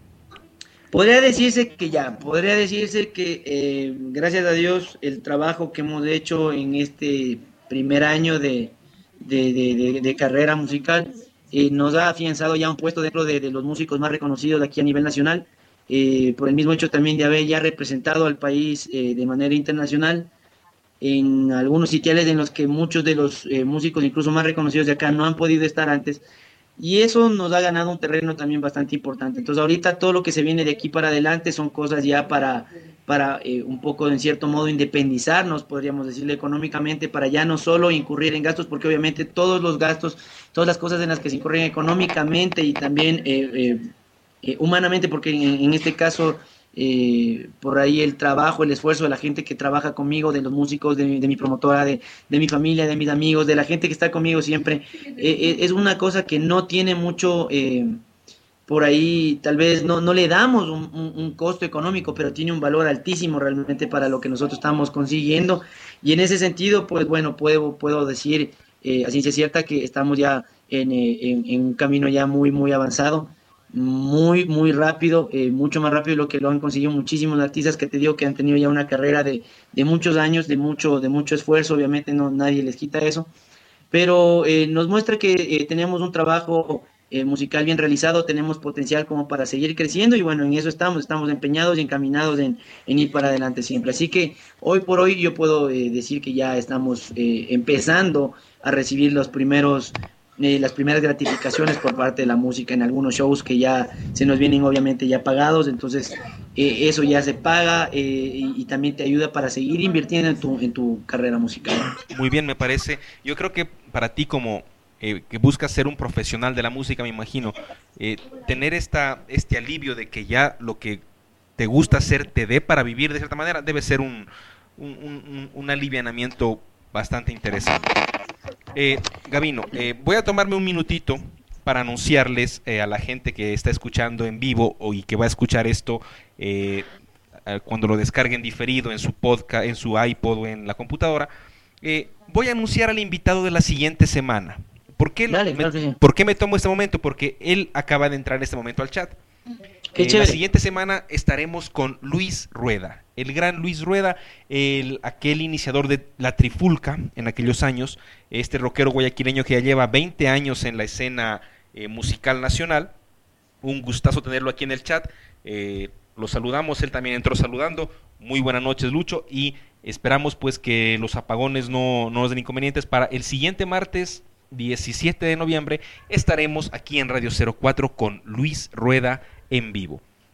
Podría decirse que ya, podría decirse que eh, gracias a Dios el trabajo que hemos hecho en este primer año de, de, de, de, de carrera musical eh, nos ha afianzado ya un puesto dentro de, de los músicos más reconocidos de aquí a nivel nacional, eh, por el mismo hecho también de haber ya representado al país eh, de manera internacional en algunos sitiales en los que muchos de los eh, músicos incluso más reconocidos de acá no han podido estar antes. Y eso nos ha ganado un terreno también bastante importante. Entonces ahorita todo lo que se viene de aquí para adelante son cosas ya para, para eh, un poco en cierto modo independizarnos, podríamos decirle económicamente, para ya no solo incurrir en gastos, porque obviamente todos los gastos, todas las cosas en las que se incurren económicamente y también eh, eh, eh, humanamente, porque en, en este caso eh, por ahí el trabajo, el esfuerzo de la gente que trabaja conmigo, de los músicos, de mi, de mi promotora, de, de mi familia, de mis amigos, de la gente que está conmigo siempre, eh, eh, es una cosa que no tiene mucho, eh, por ahí tal vez no, no le damos un, un, un costo económico, pero tiene un valor altísimo realmente para lo que nosotros estamos consiguiendo. Y en ese sentido, pues bueno, puedo, puedo decir eh, a ciencia cierta que estamos ya en, eh, en, en un camino ya muy, muy avanzado, muy, muy rápido, eh, mucho más rápido de lo que lo han conseguido muchísimos artistas que te digo que han tenido ya una carrera de, de muchos años, de mucho, de mucho esfuerzo. Obviamente no, nadie les quita eso, pero eh, nos muestra que eh, tenemos un trabajo eh, musical bien realizado, tenemos potencial como para seguir creciendo, y bueno, en eso estamos, estamos empeñados y encaminados en, en ir para adelante siempre. Así que hoy por hoy yo puedo eh, decir que ya estamos eh, empezando a recibir los primeros Eh, las primeras gratificaciones por parte de la música en algunos shows que ya se nos vienen obviamente ya pagados. Entonces eh, eso ya se paga eh, y, y también te ayuda para seguir invirtiendo en tu, en tu carrera musical. Muy bien, me parece. Yo creo que para ti como eh, que buscas ser un profesional de la música, me imagino, eh, tener esta este alivio de que ya lo que te gusta hacer te dé para vivir de cierta manera, debe ser un, un, un, un alivianamiento bastante interesante. Eh, Gavino, eh, voy a tomarme un minutito para anunciarles eh, a la gente que está escuchando en vivo o, y que va a escuchar esto eh, cuando lo descarguen diferido en su podcast, en su iPod o en la computadora. Eh, voy a anunciar al invitado de la siguiente semana. ¿Por qué, Dale, me, claro que sí. ¿Por qué me tomo este momento? Porque él acaba de entrar en este momento al chat. Qué Eh, chévere. la siguiente semana estaremos con Luis Rueda, el gran Luis Rueda, el, aquel iniciador de la Trifulca en aquellos años, este rockero guayaquileño que ya lleva veinte años en la escena eh, musical nacional. Un gustazo tenerlo aquí en el chat. Eh, lo saludamos, él también entró saludando. Muy buenas noches, Lucho, y esperamos pues que los apagones no, no nos den inconvenientes. Para el siguiente martes diecisiete de noviembre estaremos aquí en Radio cero cuatro con Luis Rueda en vivo.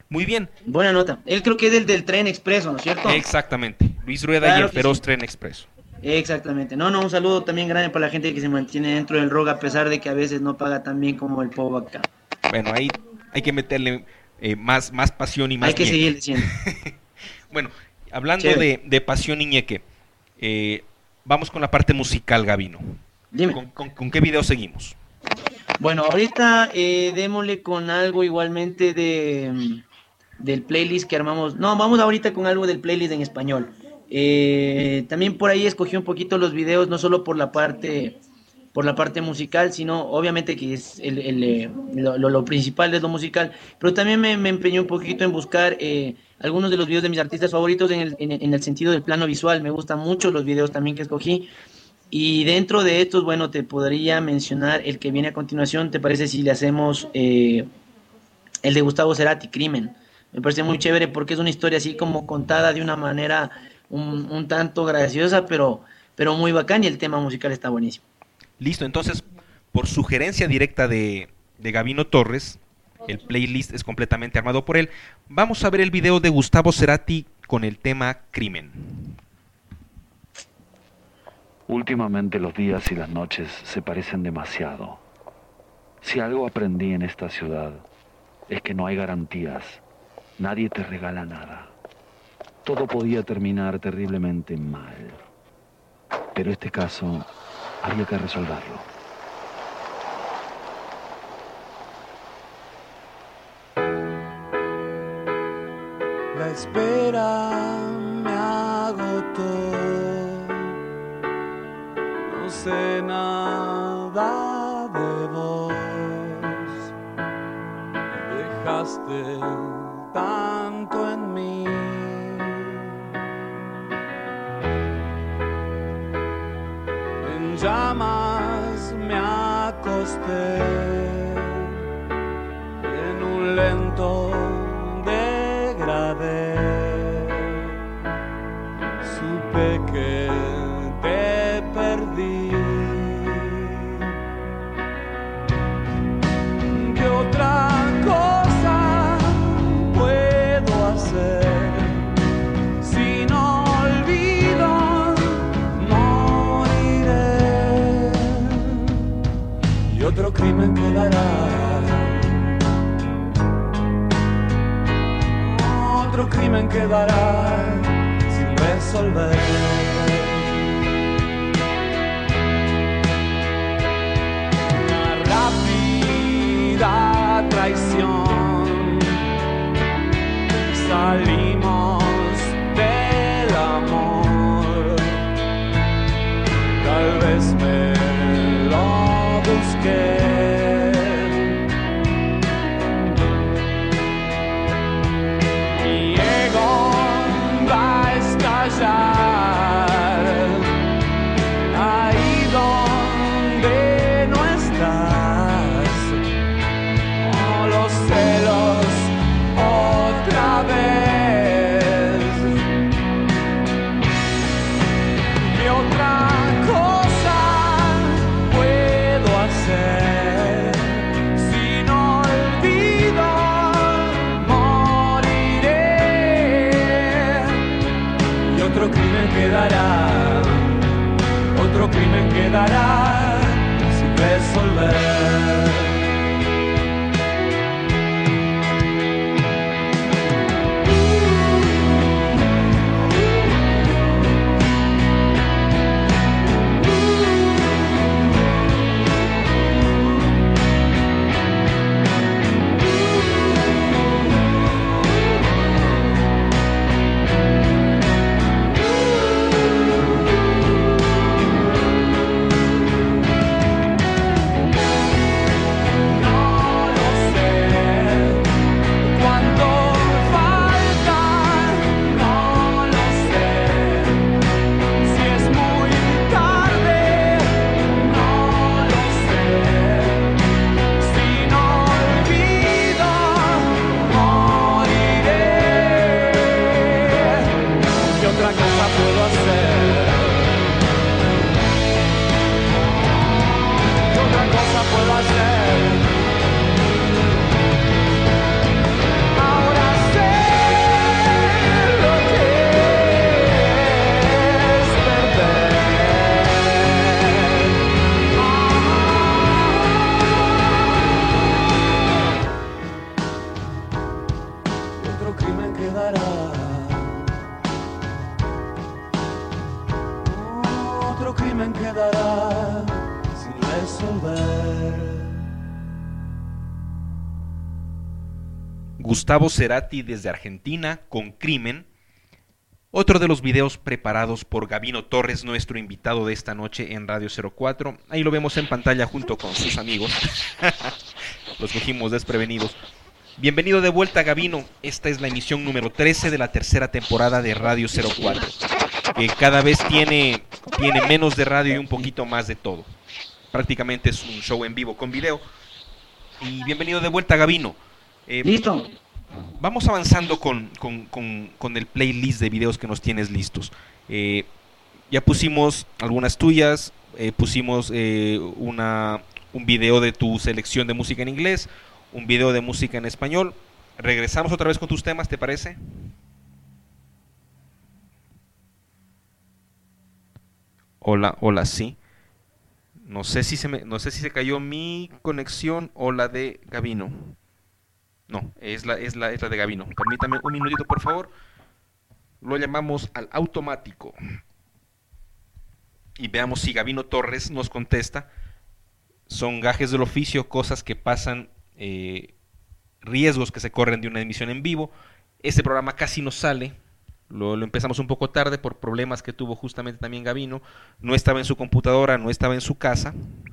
Muy bien. Buena nota. Él creo que es el del Tren Expreso, ¿no es cierto? Exactamente. Luis Rueda Claro y el que feroz sí. Tren Expreso. Exactamente. No, no, un saludo también grande para la gente que se mantiene dentro del rock a pesar de que a veces no paga tan bien como el pop acá. Bueno, ahí hay que meterle eh, más, más pasión y Hay más que seguir ñeque. diciendo. Bueno, hablando Chévere. de, de pasión y ñeque, eh, vamos con la parte musical, Gabino. Dime. ¿Con, con, con qué video seguimos? Bueno, ahorita eh, démosle con algo igualmente de mm, del playlist que armamos. No, vamos ahorita con algo del playlist en español. Eh, también por ahí escogí un poquito los videos, no solo por la parte por la parte musical, sino obviamente que es el, el, eh, lo, lo, lo principal es lo musical, pero también me, me empeñé un poquito en buscar eh, algunos de los videos de mis artistas favoritos en el, en, en el sentido del plano visual. Me gustan mucho los videos también que escogí. Y dentro de estos, bueno, te podría mencionar el que viene a continuación. ¿Te parece si le hacemos eh, el de Gustavo Cerati, Crimen? Me parece muy chévere porque es una historia así como contada de una manera un, un tanto graciosa, pero, pero muy bacán y el tema musical está buenísimo. Listo, entonces, por sugerencia directa de, de Gabino Torres, el playlist es completamente armado por él. Vamos a ver el video de Gustavo Cerati con el tema Crimen. Últimamente los días y las noches se parecen demasiado. Si algo aprendí en esta ciudad es que no hay garantías. Nadie te regala nada. Todo podía terminar terriblemente mal. Pero este caso había que resolverlo. La espera me agotó. No sé nada de vos. Dejaste tanto en mí. En llamas me acosté. En un lento degradé. Supe que te perdí. ¿Qué otra cosa puedo hacer? Si no olvido, moriré. Y otro crimen quedará. Otro crimen quedará sin resolver. Una rápida traición. Salimos del amor. Tal vez me lo busqué. Ahí donde no estás, oh, los celos otra vez. ¿Qué otra cosa puedo hacer? Si no olvido, moriré. Y otro crimen quedará, otro crimen quedará sin resolver. crimen quedará sin resolver. Gustavo Cerati desde Argentina con Crimen. Otro de los videos preparados por Gabino Torres, nuestro invitado de esta noche en Radio cero cuatro. Ahí lo vemos en pantalla junto con sus amigos. Los cogimos desprevenidos. Bienvenido de vuelta, Gabino. Esta es la emisión número trece de la tercera temporada de Radio cero cuatro, que cada vez tiene, tiene menos de radio y un poquito más de todo. Prácticamente es un show en vivo con video. Y bienvenido de vuelta, Gabino. Eh, Listo. Vamos avanzando con, con, con, con el playlist de videos que nos tienes listos. Eh, ya pusimos algunas tuyas, eh, pusimos eh, una, un video de tu selección de música en inglés, un video de música en español. Regresamos otra vez con tus temas, ¿te parece? Hola, hola, sí. No sé si se me, no sé si se cayó mi conexión o la de Gabino. No, es la, es, la, es la de Gabino. Permítame un minutito, por favor. Lo llamamos al automático. Y veamos si Gabino Torres nos contesta. Son gajes del oficio, cosas que pasan, eh, riesgos que se corren de una emisión en vivo. Este programa casi no sale. Lo, lo empezamos un poco tarde por problemas que tuvo justamente también Gabino. No estaba en su computadora, no estaba en su casa.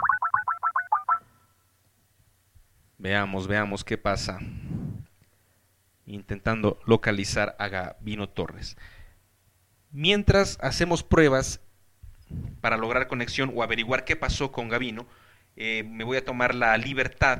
Veamos, veamos qué pasa. Intentando localizar a Gabino Torres. Mientras hacemos pruebas para lograr conexión o averiguar qué pasó con Gabino, eh, me voy a tomar la libertad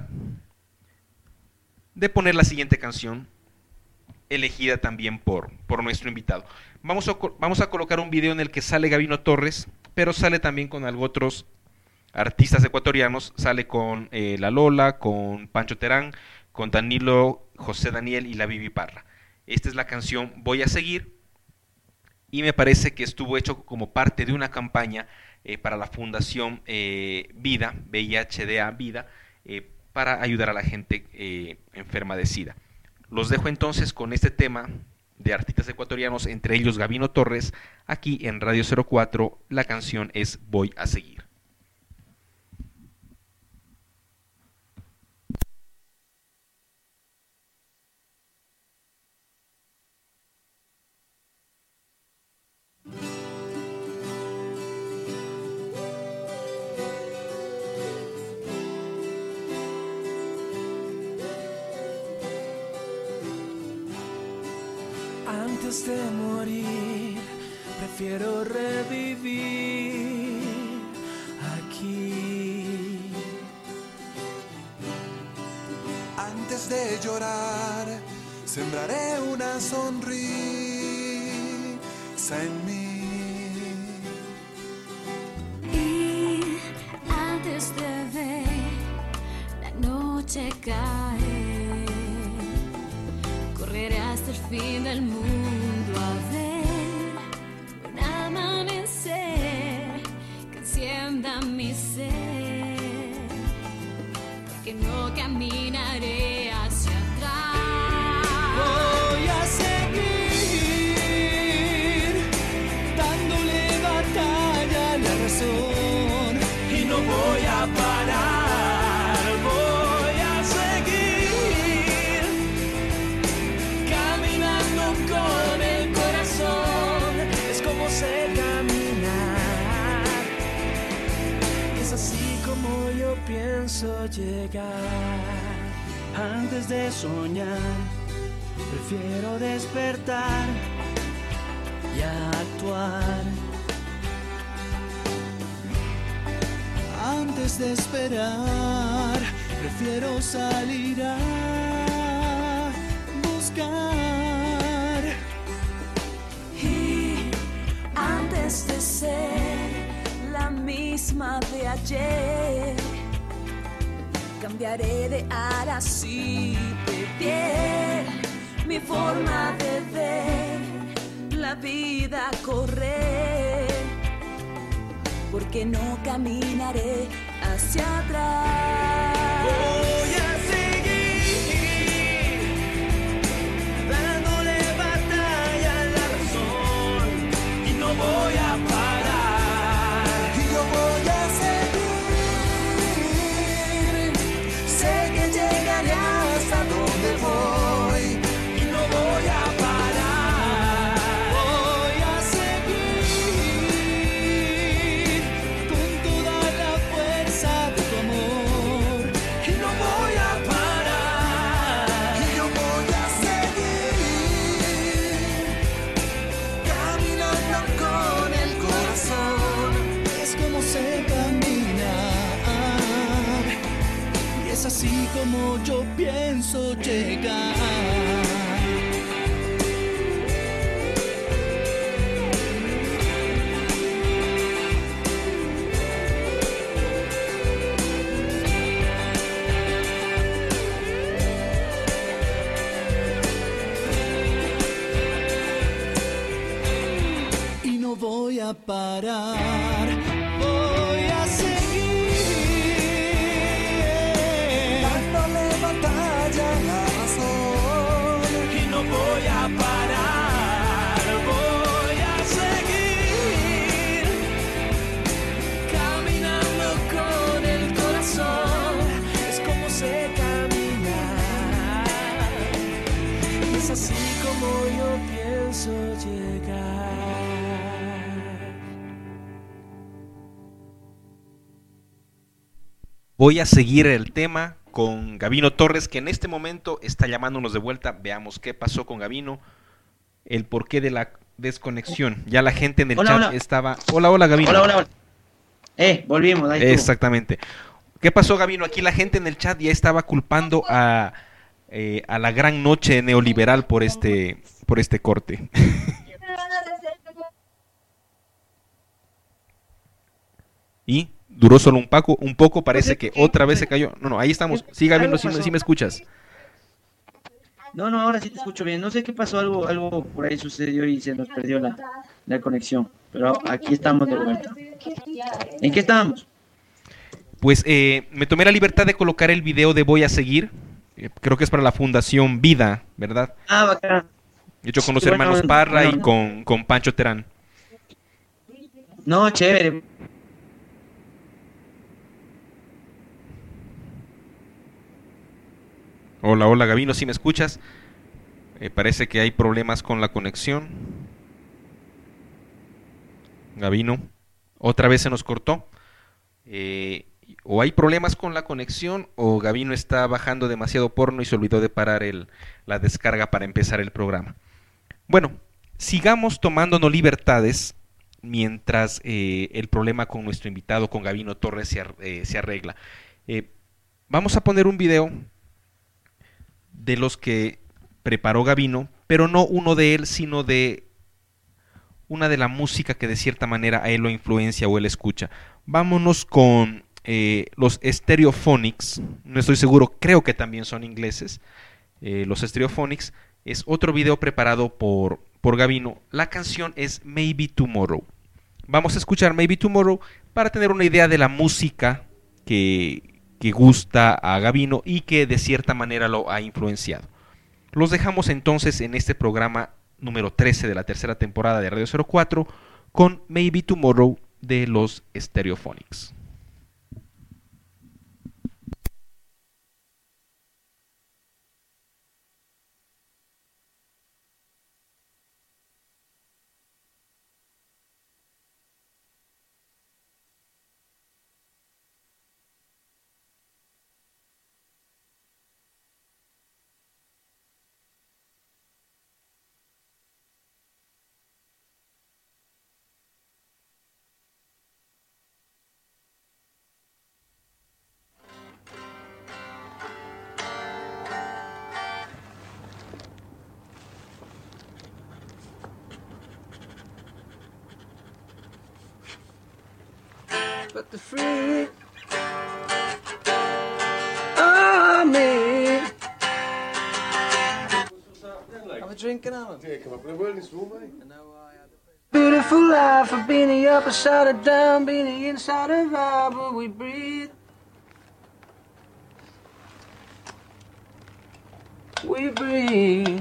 de poner la siguiente canción, elegida también por, por nuestro invitado. Vamos a, vamos a colocar un video en el que sale Gabino Torres, pero sale también con algo otros artistas ecuatorianos. Sale con eh, La Lola, con Pancho Terán, con Danilo, José Daniel y la Vivi Parra. Esta es la canción Voy a Seguir, y me parece que estuvo hecho como parte de una campaña eh, para la Fundación eh, Vida, V I H D A Vida, eh, para ayudar a la gente eh, enferma de SIDA. Los dejo entonces con este tema de artistas ecuatorianos, entre ellos Gabino Torres, aquí en Radio cero cuatro. La canción es Voy a Seguir. Antes de morir, prefiero revivir aquí. Antes de llorar, sembraré una sonrisa en mí. Y antes de ver la noche caer, correré hasta el fin del mundo a ver un amanecer que encienda mi ser, porque no caminaré hacia atrás. Voy a seguir dándole batalla a la razón y no voy a parar. Voy a seguir caminando con el corazón. Es como sé caminar. Es así como yo pienso llegar. Antes de soñar, prefiero despertar y actuar. Antes de esperar, prefiero salir a buscar. Y antes de ser la misma de ayer, cambiaré de alas y de piel, mi forma de ver la vida correr, porque no caminaré hacia atrás. Voy a seguir dándole batalla a la razón y no voy a parar. Y yo Es así como yo pienso llegar. Y no voy a parar, voy a seguir dándole batalla a la razón. Y no voy a parar, voy a seguir caminando con el corazón. Es como se camina, es así como yo pienso llegar. Voy a seguir el tema con Gabino Torres, que en este momento está llamándonos de vuelta. Veamos qué pasó con Gabino, el porqué de la desconexión. Ya la gente en el Hola, chat hola. estaba... Hola, hola, Gabino. Hola, hola, hola. Eh, volvimos. Ahí estuvo. Exactamente. ¿Qué pasó, Gabino? Aquí la gente en el chat ya estaba culpando a, eh, a la gran noche neoliberal por este, por este corte. Y duró solo un poco, un poco, parece que otra vez se cayó. No, no, ahí estamos. Sí, Gabino, sí, me- sí me escuchas. No, no, ahora sí te escucho bien. No sé qué pasó, algo, algo por ahí sucedió y se nos perdió la, la conexión. Pero aquí estamos de vuelta. ¿En qué estábamos? Pues eh, me tomé la libertad de colocar el video de Voy a seguir. Eh, creo que es para la Fundación Vida, ¿verdad? Ah, bacán. Hecho con los Bueno, hermanos Parra bueno. y con, con Pancho Terán. No, chévere. Hola, hola, Gabino, ¿sí me escuchas? Eh, parece que hay problemas con la conexión. Gabino, otra vez se nos cortó. Eh, o hay problemas con la conexión o Gabino está bajando demasiado porno y se olvidó de parar el, la descarga para empezar el programa. Bueno, sigamos tomándonos libertades mientras eh, el problema con nuestro invitado, con Gabino Torres, se, ar- eh, se arregla. Eh, vamos a poner un video de los que preparó Gabino, pero no uno de él, sino de una de la música que de cierta manera a él lo influencia o él escucha. Vámonos con eh, los Stereophonics, no estoy seguro, creo que también son ingleses. Eh, los Stereophonics es otro video preparado por, por Gabino. La canción es Maybe Tomorrow. Vamos a escuchar Maybe Tomorrow para tener una idea de la música que, que gusta a Gabino y que de cierta manera lo ha influenciado. Los dejamos entonces en este programa número trece de la tercera temporada de Radio cero cuatro con Maybe Tomorrow de los Stereophonics. But the free army. Have a drink and Alan. Beautiful life of being the upper side of down, being the inside of out, but we breathe. We breathe.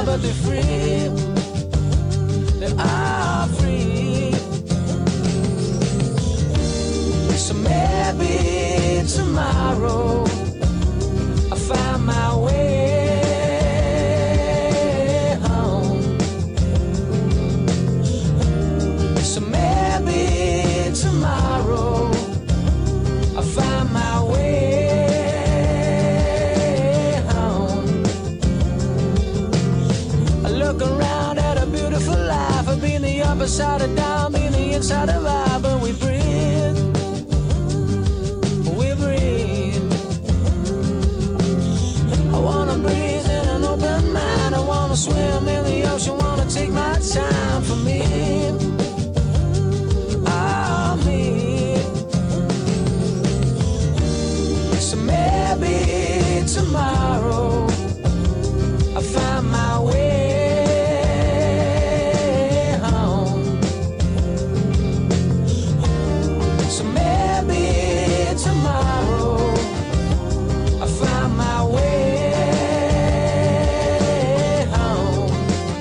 but they're free. They are free. So maybe tomorrow I'll find my way home. So maybe tomorrow I'll find my way home. I look around at a beautiful life. I've been the upper side of down, been the inside of I, but we breathe. We breathe. I wanna breathe in an open mind. I wanna swim in the ocean, wanna take my time for me. Oh, me. So maybe tomorrow I'll find my way home. So maybe tomorrow I'll find my way home.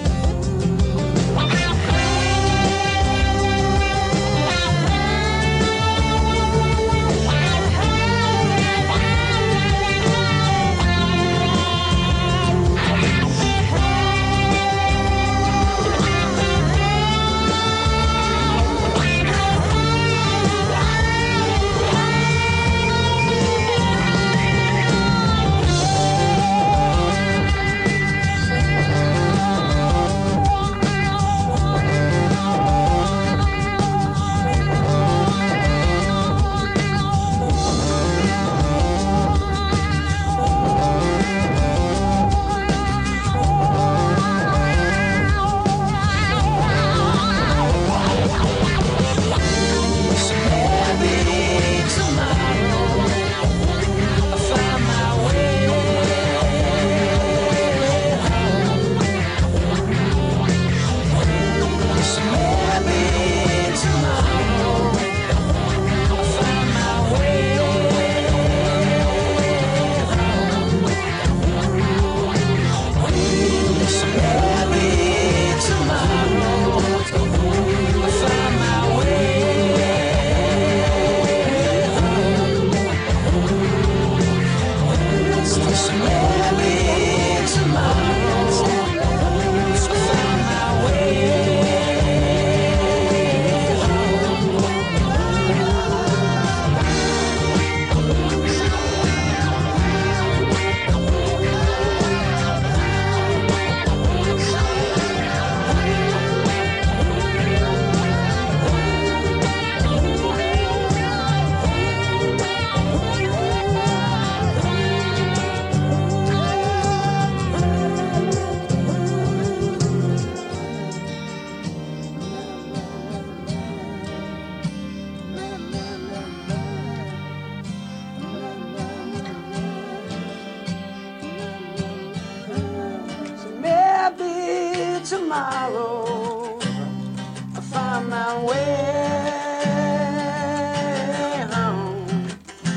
Tomorrow I find my way home.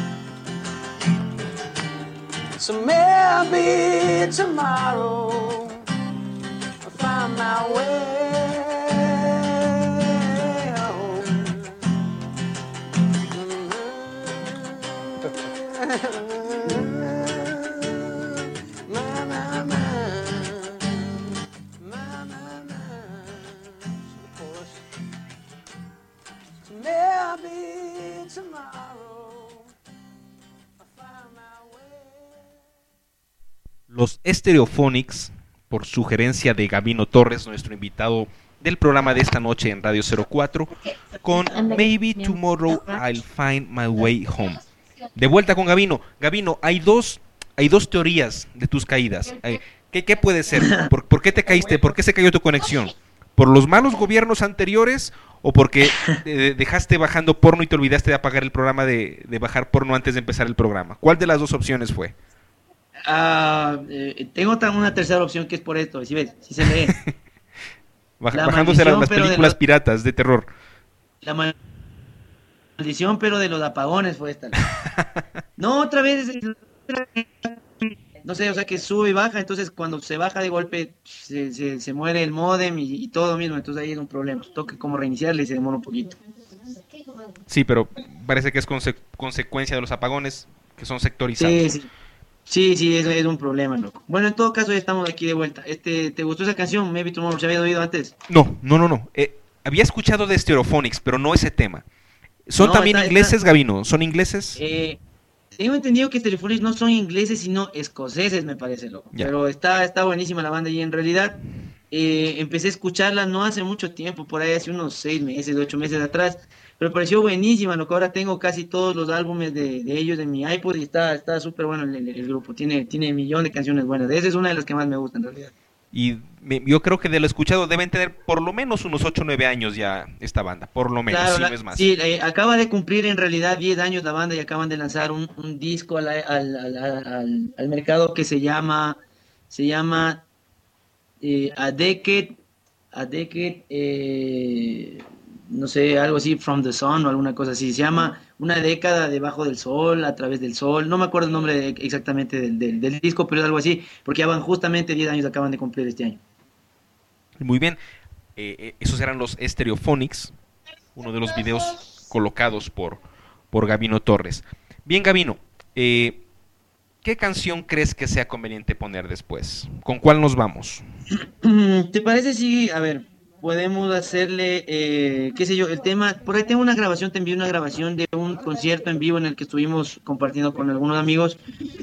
So maybe tomorrow I find my way home. Na, na, na. Maybe tomorrow I'll find my way. Los Stereophonics, por sugerencia de Gabino Torres, nuestro invitado del programa de esta noche en Radio cero cuatro, con Maybe Tomorrow I'll Find My Way Home. De vuelta con Gabino. Gabino, hay dos, hay dos teorías de tus caídas. ¿Qué, qué puede ser? ¿Por, ¿Por qué te caíste? ¿Por qué se cayó tu conexión? ¿Por los malos gobiernos anteriores o porque eh, dejaste bajando porno y te olvidaste de apagar el programa de, de bajar porno antes de empezar el programa? ¿Cuál de las dos opciones fue? Uh, eh, tengo tan una tercera opción que es por esto, si ves, si se lee. Baj la bajándose las, las películas de los, piratas de terror. La maldición, pero de los apagones fue esta. No, otra vez. no sé, o sea que sube y baja, entonces cuando se baja de golpe se, se, se muere el módem y, y todo mismo, entonces ahí es un problema. Toca como reiniciarle y se demora un poquito. Sí, pero parece que es conse- consecuencia de los apagones que son sectorizados. Sí, sí. Sí, sí, eso es un problema, loco. Bueno, en todo caso ya estamos aquí de vuelta. Este, ¿te gustó esa canción? Maybe Tomorrow, ¿se había oído antes? No, no, no, no. Eh, había escuchado de Stereophonics, pero no ese tema. ¿Son No, también está- ingleses, está- Gabino? ¿Son ingleses? Eh, tengo entendido que Stereophonics no son ingleses, sino escoceses, me parece, loco. Ya. Pero está, está buenísima la banda y en realidad eh, empecé a escucharla no hace mucho tiempo, por ahí hace unos seis meses, ocho meses atrás. Pero me pareció buenísima, lo que ahora tengo casi todos los álbumes de, de ellos en mi iPod y está está súper bueno el, el- el grupo. Tiene, tiene un millón de canciones buenas. Esa es una de las que más me gusta en realidad. Y me- yo creo que de lo escuchado deben tener por lo menos unos ocho o nueve años ya esta banda. Por lo menos, Claro, si la- no es más. sí, eh, acaba de cumplir en realidad diez años la banda y acaban de lanzar un, un disco al, al, al, al- al- al mercado que se llama, se llama eh, A Decade, A Decade, eh, no sé, algo así, From the Sun o alguna cosa así. Se llama Una década debajo del sol, a través del sol. No me acuerdo el nombre de- exactamente del, del, del disco, pero es algo así, porque ya van justamente diez años, acaban de cumplir este año. Muy bien. Eh, eh, esos eran los Stereophonics, uno de los videos colocados por, por Gabino Torres. Bien, Gabino, eh, ¿qué canción crees que sea conveniente poner después? ¿Con cuál nos vamos? ¿Te parece si, a ver, podemos hacerle, eh, qué sé yo, el tema, por ahí tengo una grabación, te envié una grabación de un concierto en vivo en el que estuvimos compartiendo con algunos amigos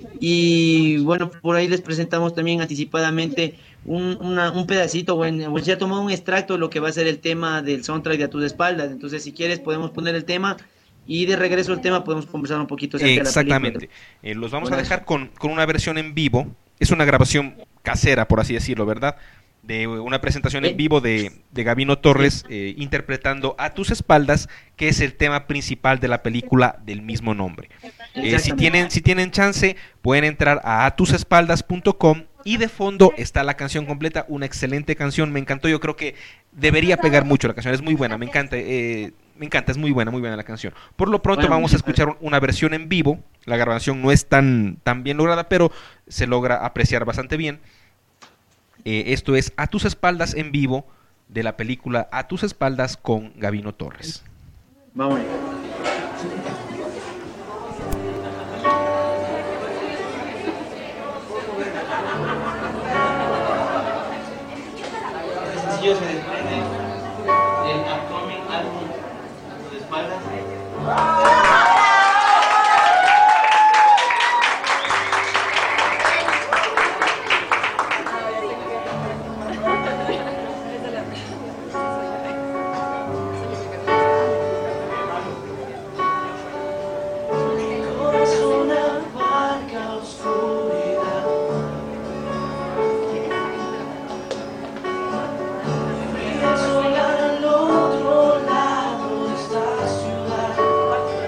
y bueno, por ahí les presentamos también anticipadamente un, una- un pedacito o en, o en cierto modo un extracto de lo que va a ser el tema del soundtrack de A Tus Espaldas. Entonces, si quieres, podemos poner el tema y de regreso al tema podemos conversar un poquito acerca de la Exactamente. película. Eh, los vamos a Buenazo. dejar con, con una versión en vivo. Es una grabación casera, por así decirlo, ¿verdad? De una presentación en Eh. vivo de, de Gabino Torres eh, interpretando A Tus Espaldas, que es el tema principal de la película del mismo nombre. Eh, si, Exactamente. tienen, si tienen chance, pueden entrar a a tus espaldas punto com y de fondo está la canción completa, una excelente canción, me encantó, yo creo que debería pegar mucho la canción, es muy buena, me encanta, eh, me encanta, es muy buena, muy buena la canción. Por lo pronto Bueno, vamos a muchas escuchar una versión en vivo, la grabación no es tan, tan bien lograda, pero se logra apreciar bastante bien. Eh, esto es A Tus Espaldas en vivo de la película A Tus Espaldas con Gabino Torres. Vamos. Se desprende del upcoming álbum A Tus Espaldas. Corazón abarca oscuridad. Vida sola al otro lado de esta ciudad.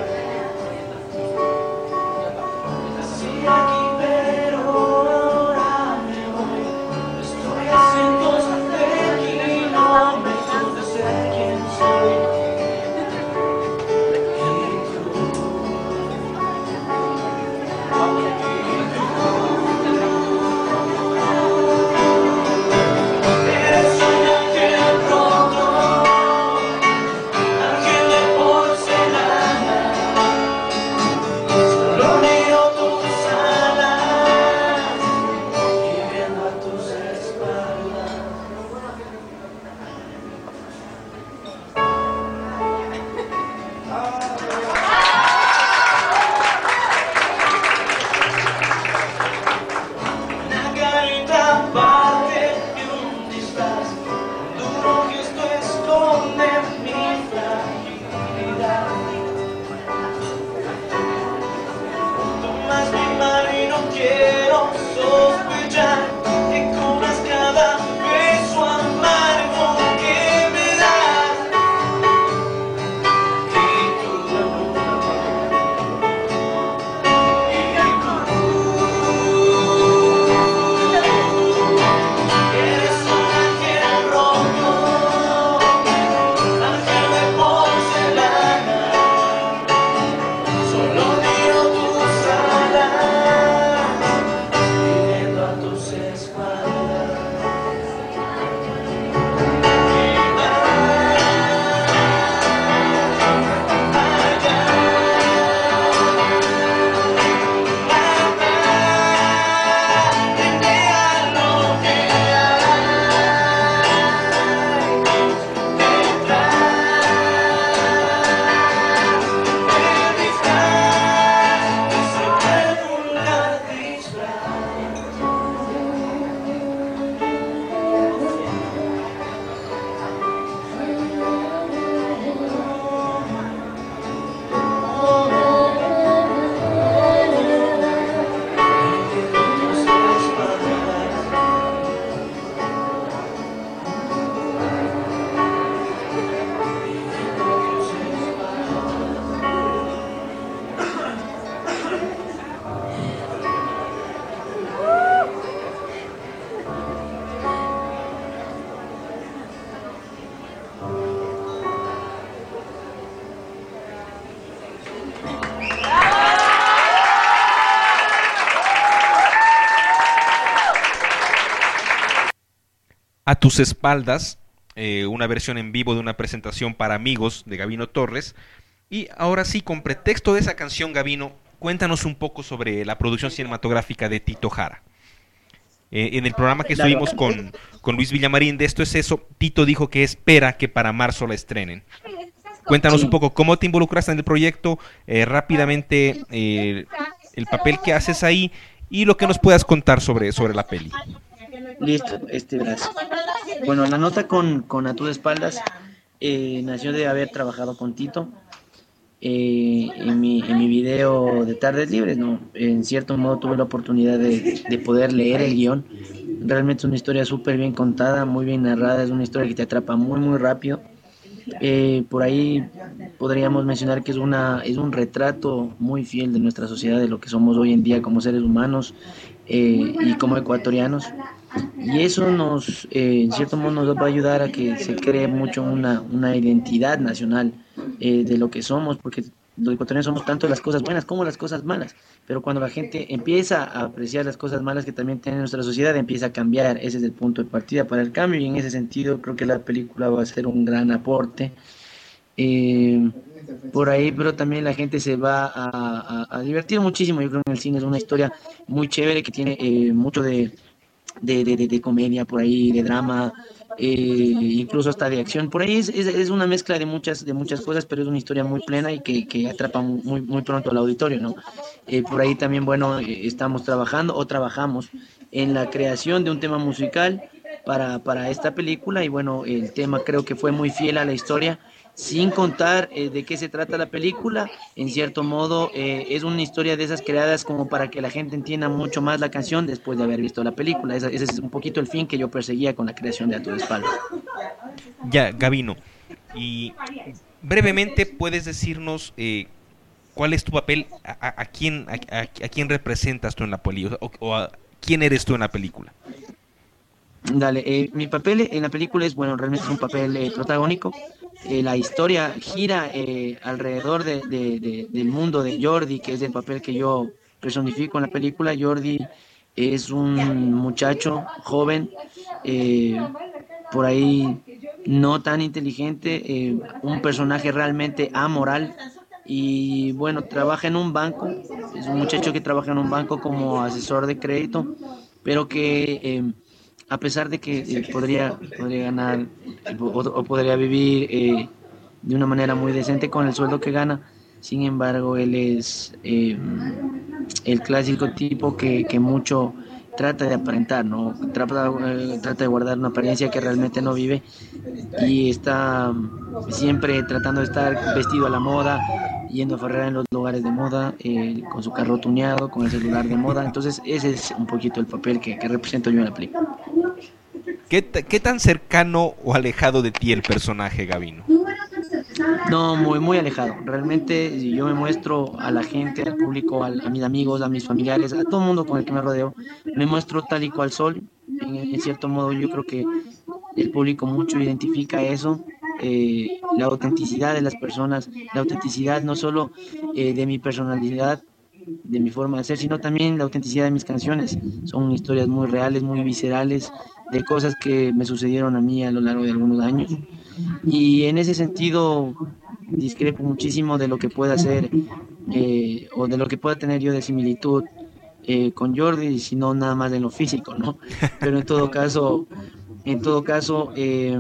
A tus espaldas, eh, una versión en vivo de una presentación para amigos de Gabino Torres. Y ahora sí, con pretexto de esa canción, Gabino, cuéntanos un poco sobre la producción cinematográfica de Tito Jara. Eh, en el programa que estuvimos con, con Luis Villamarín de Esto es Eso, Tito dijo que espera que para marzo la estrenen. Cuéntanos sí. un poco cómo te involucraste en el proyecto, eh, rápidamente eh, el papel que haces ahí y lo que nos puedas contar sobre, sobre la peli. Listo, este brazo. Bueno, la nota con, con A tus espaldas eh, nació de haber trabajado con Tito eh, en, mi, en mi video de Tardes Libres, ¿no? En cierto modo tuve la oportunidad de, de poder leer el guión. Realmente es una historia súper bien contada, muy bien narrada, es una historia que te atrapa muy, muy rápido. Eh, por ahí podríamos mencionar que es una es un retrato muy fiel de nuestra sociedad, de lo que somos hoy en día como seres humanos eh, y como ecuatorianos, y eso nos eh, en cierto modo nos va a ayudar a que se cree mucho una, una identidad nacional eh, de lo que somos, porque los ecuatorianos somos tanto las cosas buenas como las cosas malas, pero cuando la gente empieza a apreciar las cosas malas que también tiene nuestra sociedad, empieza a cambiar. Ese es el punto de partida para el cambio, y en ese sentido creo que la película va a ser un gran aporte eh, por ahí, pero también la gente se va a, a, a divertir muchísimo. Yo creo que en el cine es una historia muy chévere que tiene eh, mucho de, de, de, de, de comedia por ahí, de drama, Eh, incluso hasta de acción. Por ahí es, es, es una mezcla de muchas de muchas cosas, pero es una historia muy plena y que, que atrapa muy muy pronto al auditorio, ¿no? Eh, por ahí también, bueno, eh, estamos trabajando o trabajamos en la creación de un tema musical para, para esta película, y bueno, el tema creo que fue muy fiel a la historia, sin contar eh, de qué se trata la película. En cierto modo eh, es una historia de esas creadas como para que la gente entienda mucho más la canción después de haber visto la película. Ese, ese es un poquito el fin que yo perseguía con la creación de A tu espalda. Ya, Gabino, y brevemente puedes decirnos eh, cuál es tu papel, a, a, a, quién, a, a, a quién representas tú en la película, o, o a quién eres tú en la película. Dale, eh, mi papel en la película es, bueno, realmente es un papel eh, protagónico. Eh, la historia gira eh, alrededor de, de, de, del mundo de Jordi, que es el papel que yo personifico en la película. Jordi es un muchacho joven, eh, por ahí no tan inteligente, eh, un personaje realmente amoral, y bueno, trabaja en un banco. Es un muchacho que trabaja en un banco como asesor de crédito, pero que eh, a pesar de que eh, podría, podría ganar o, o podría vivir eh, de una manera muy decente con el sueldo que gana, sin embargo él es eh, el clásico tipo que, que mucho trata de aparentar, ¿no? Trata, eh, trata de guardar una apariencia que realmente no vive, y está siempre tratando de estar vestido a la moda, yendo a farrear en los lugares de moda, eh, con su carro tuneado, con el celular de moda. Entonces ese es un poquito el papel que, que represento yo en la película. ¿Qué, ¿Qué tan cercano o alejado de ti el personaje, Gabino? No, muy muy alejado. Realmente yo me muestro a la gente, al público, al, a mis amigos, a mis familiares, a todo el mundo con el que me rodeo, me muestro tal y cual soy. En, en cierto modo yo creo que el público mucho identifica eso, eh, la autenticidad de las personas, la autenticidad no solo eh, de mi personalidad, de mi forma de ser, sino también la autenticidad de mis canciones. Son historias muy reales, muy viscerales, de cosas que me sucedieron a mí a lo largo de algunos años, y en ese sentido discrepo muchísimo de lo que pueda ser eh, o de lo que pueda tener yo de similitud eh, con Jordi, sino nada más en lo físico, ¿no? Pero en todo caso, en todo caso, eh,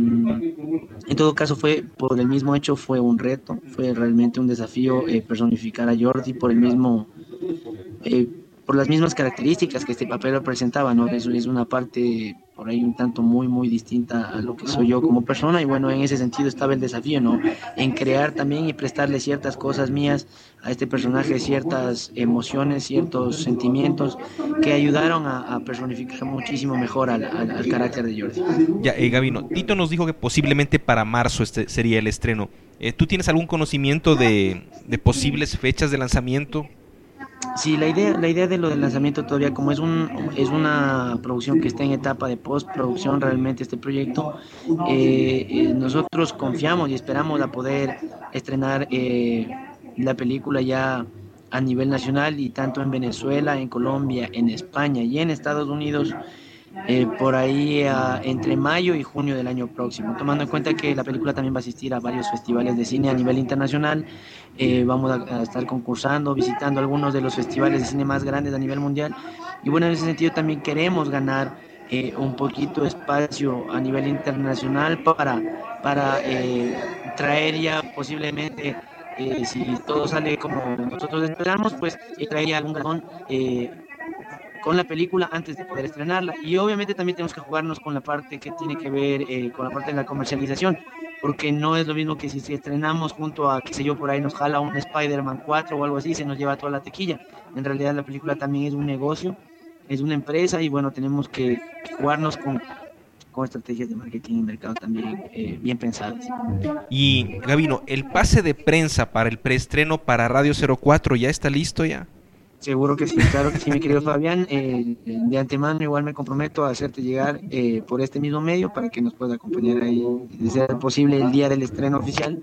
en todo caso fue por el mismo hecho, fue un reto, fue realmente un desafío eh, personificar a Jordi por el mismo, eh, por las mismas características que este papel representaba, ¿no? Eso es una parte por ahí un tanto muy muy distinta a lo que soy yo como persona, y bueno, en ese sentido estaba el desafío, ¿no? En crear también y prestarle ciertas cosas mías a este personaje, ciertas emociones, ciertos sentimientos que ayudaron a, a personificar muchísimo mejor al, al, al carácter de Jordi. Ya, eh, Gabino, Tito nos dijo que posiblemente para marzo este sería el estreno. Eh, ¿Tú tienes algún conocimiento de, de posibles fechas de lanzamiento? Sí, la idea, la idea de lo del lanzamiento todavía, como es un es una producción que está en etapa de postproducción realmente este proyecto, eh, eh, nosotros confiamos y esperamos a poder estrenar eh, la película ya a nivel nacional, y tanto en Venezuela, en Colombia, en España y en Estados Unidos eh, por ahí a, entre mayo y junio del año próximo, tomando en cuenta que la película también va a asistir a varios festivales de cine a nivel internacional. Eh, vamos a, a estar concursando, visitando algunos de los festivales de cine más grandes a nivel mundial, y bueno, en ese sentido también queremos ganar eh, un poquito de espacio a nivel internacional para, para eh, traer ya posiblemente, eh, si todo sale como nosotros esperamos, pues eh, traer ya algún galón eh, con la película antes de poder estrenarla. Y obviamente también tenemos que jugarnos con la parte que tiene que ver eh, con la parte de la comercialización, porque no es lo mismo que si, si estrenamos junto a, qué sé yo, por ahí nos jala un Spider-Man cuatro o algo así, se nos lleva toda la tequilla. En realidad la película también es un negocio, es una empresa, y bueno, tenemos que jugarnos con, con estrategias de marketing y mercado también eh, bien pensadas. Y Gavino, ¿el pase de prensa para el preestreno para Radio cero cuatro ya está listo ya? Seguro que sí, claro que sí, mi querido Fabián. Eh, de antemano igual me comprometo a hacerte llegar eh, por este mismo medio para que nos pueda acompañar ahí, de ser posible, el día del estreno oficial,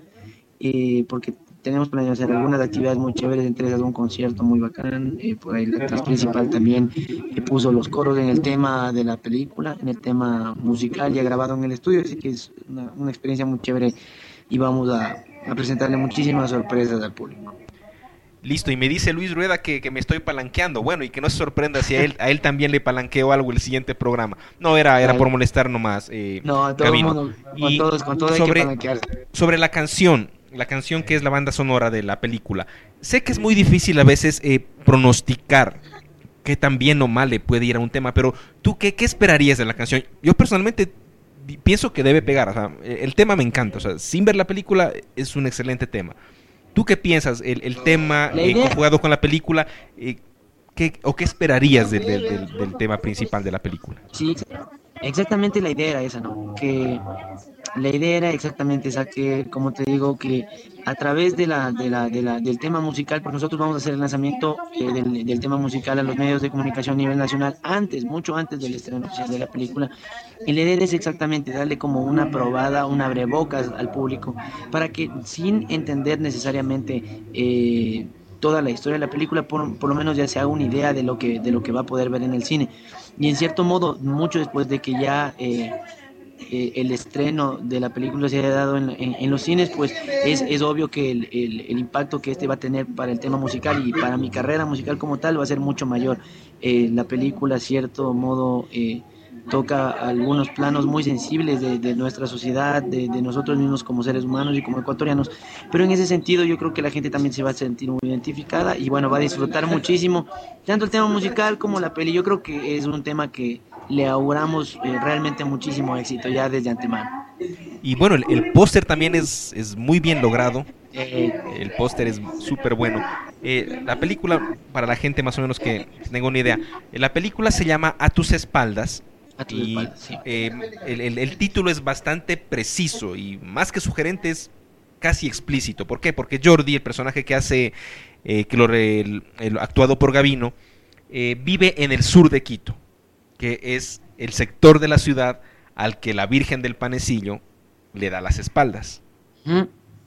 eh, porque tenemos planeado hacer algunas actividades muy chéveres, entre ellas un concierto muy bacán. Eh, por ahí la actriz principal también eh, puso los coros en el tema de la película, en el tema musical ya grabado en el estudio, así que es una, una experiencia muy chévere, y vamos a, a presentarle muchísimas sorpresas al público. Listo, y me dice Luis Rueda que, que me estoy palanqueando. Bueno, y que no se sorprenda si a él, a él también le palanqueo algo el siguiente programa. No, era, era por molestar nomás. Eh, no, a todo el mundo, con y todos, con todo sobre, hay que palanquearse. Sobre la canción, la canción que es la banda sonora de la película. Sé que es muy difícil a veces eh, pronosticar qué tan bien o mal le puede ir a un tema, pero ¿tú qué, qué esperarías de la canción? Yo personalmente pienso que debe pegar. O sea, el tema me encanta. O sea, sin ver la película es un excelente tema. ¿Tú qué piensas? El, el tema eh, conjugado con la película, eh, ¿qué, o qué esperarías de, de, de, del tema principal de la película? Sí, exactamente la idea era esa, ¿no? Que la idea era exactamente esa, que como te digo, que a través de la, de la, de la, del tema musical, pues nosotros vamos a hacer el lanzamiento eh, del, del tema musical a los medios de comunicación a nivel nacional antes, mucho antes del estreno oficial de la película. Y la idea es exactamente darle como una probada, una abrebocas al público, para que sin entender necesariamente eh, toda la historia de la película, por, por lo menos ya se haga una idea de lo que de lo que va a poder ver en el cine. Y en cierto modo, mucho después de que ya eh, eh, el estreno de la película se haya dado en, en, en los cines, pues es, es obvio que el, el, el impacto que este va a tener para el tema musical y para mi carrera musical como tal va a ser mucho mayor. Eh, la película, cierto modo, eh, toca algunos planos muy sensibles de, de nuestra sociedad, de, de nosotros mismos como seres humanos y como ecuatorianos, pero en ese sentido yo creo que la gente también se va a sentir muy identificada y bueno, va a disfrutar muchísimo tanto el tema musical como la peli. Yo creo que es un tema que le auguramos eh, realmente muchísimo éxito ya desde antemano. Y bueno, el, el póster también es, es muy bien logrado. Eh, el póster es súper bueno. Eh, la película, para la gente más o menos que tenga una idea, la película se llama A tus espaldas. Y sí. eh, el, el, el título es bastante preciso y más que sugerente es casi explícito. ¿Por qué? Porque Jordi, el personaje que hace, eh, que lo re, el, el, actuado por Gavino, eh, vive en el sur de Quito, que es el sector de la ciudad al que la Virgen del Panecillo le da las espaldas. ¿Mm?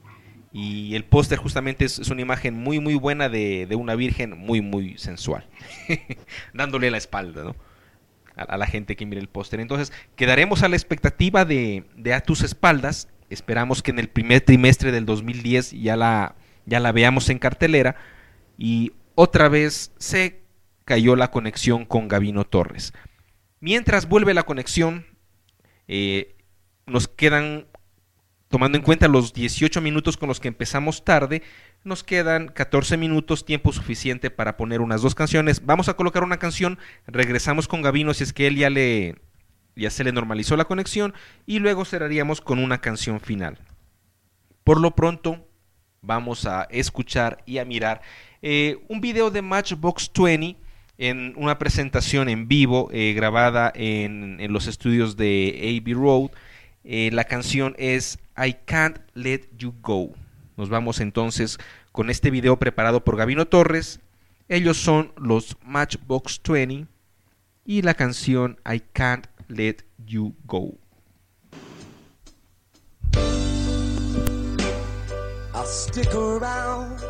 Y el póster justamente es, es una imagen muy muy buena de, de una virgen muy muy sensual, dándole la espalda, ¿no?, a la gente que mire el póster. Entonces quedaremos a la expectativa de, de A tus espaldas. Esperamos que en el primer trimestre del dos mil diez ya la, ya la veamos en cartelera. Y otra vez se cayó la conexión con Gavino Torres. Mientras vuelve la conexión, eh, nos quedan, tomando en cuenta los dieciocho minutos con los que empezamos tarde, nos quedan catorce minutos, tiempo suficiente para poner unas dos canciones. Vamos a colocar una canción, regresamos con Gavino si es que él ya le ya se le normalizó la conexión, y luego cerraríamos con una canción final. Por lo pronto vamos a escuchar y a mirar eh, un video de Matchbox veinte en una presentación en vivo eh, grabada en, en los estudios de Abbey Road. Eh, la canción es I Can't Let You Go. Nos vamos entonces con este video preparado por Gavino Torres. Ellos son los Matchbox veinte y la canción I Can't Let You Go. I'll stick around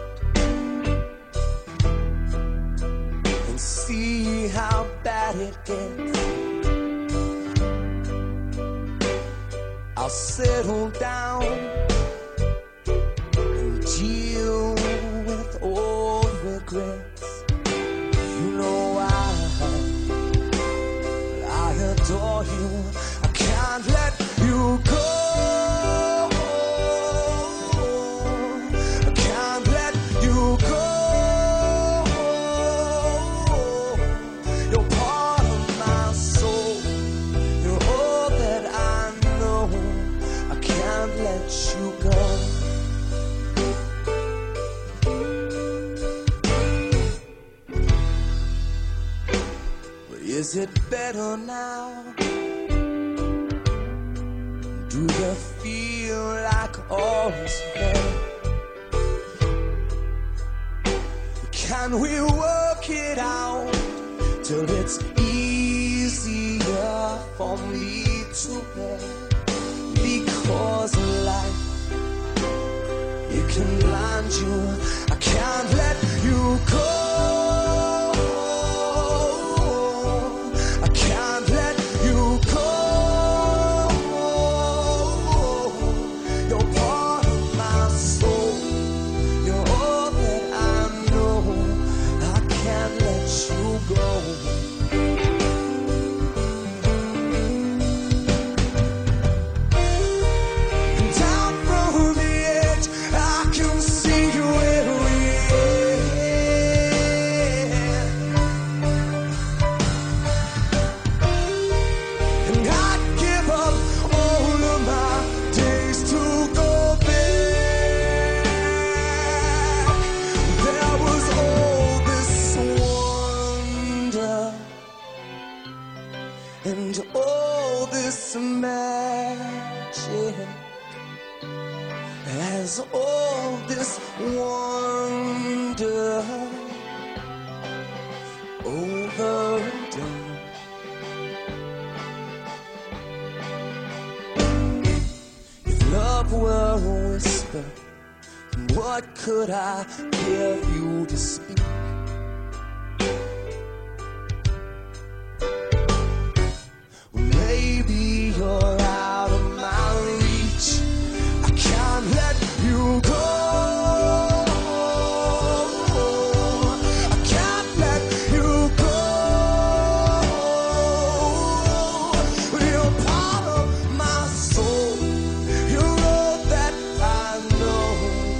and see how bad it gets. I'll settle down and deal with all regrets. You know I, I adore you. I can't let you go. I can't let you go. You're part of my soul. You're all that I know. I can't let you go. Is it better now? Do you feel like all's well? Can we work it out till it's easier for me to bear? Because life, it can blind you. I can't let you go. And all this magic has all this wonder overdone. If love were a whisper, what could I give you to speak? Maybe you're out of my reach. I can't let you go. I can't let you go. You're part of my soul. You're all that I know.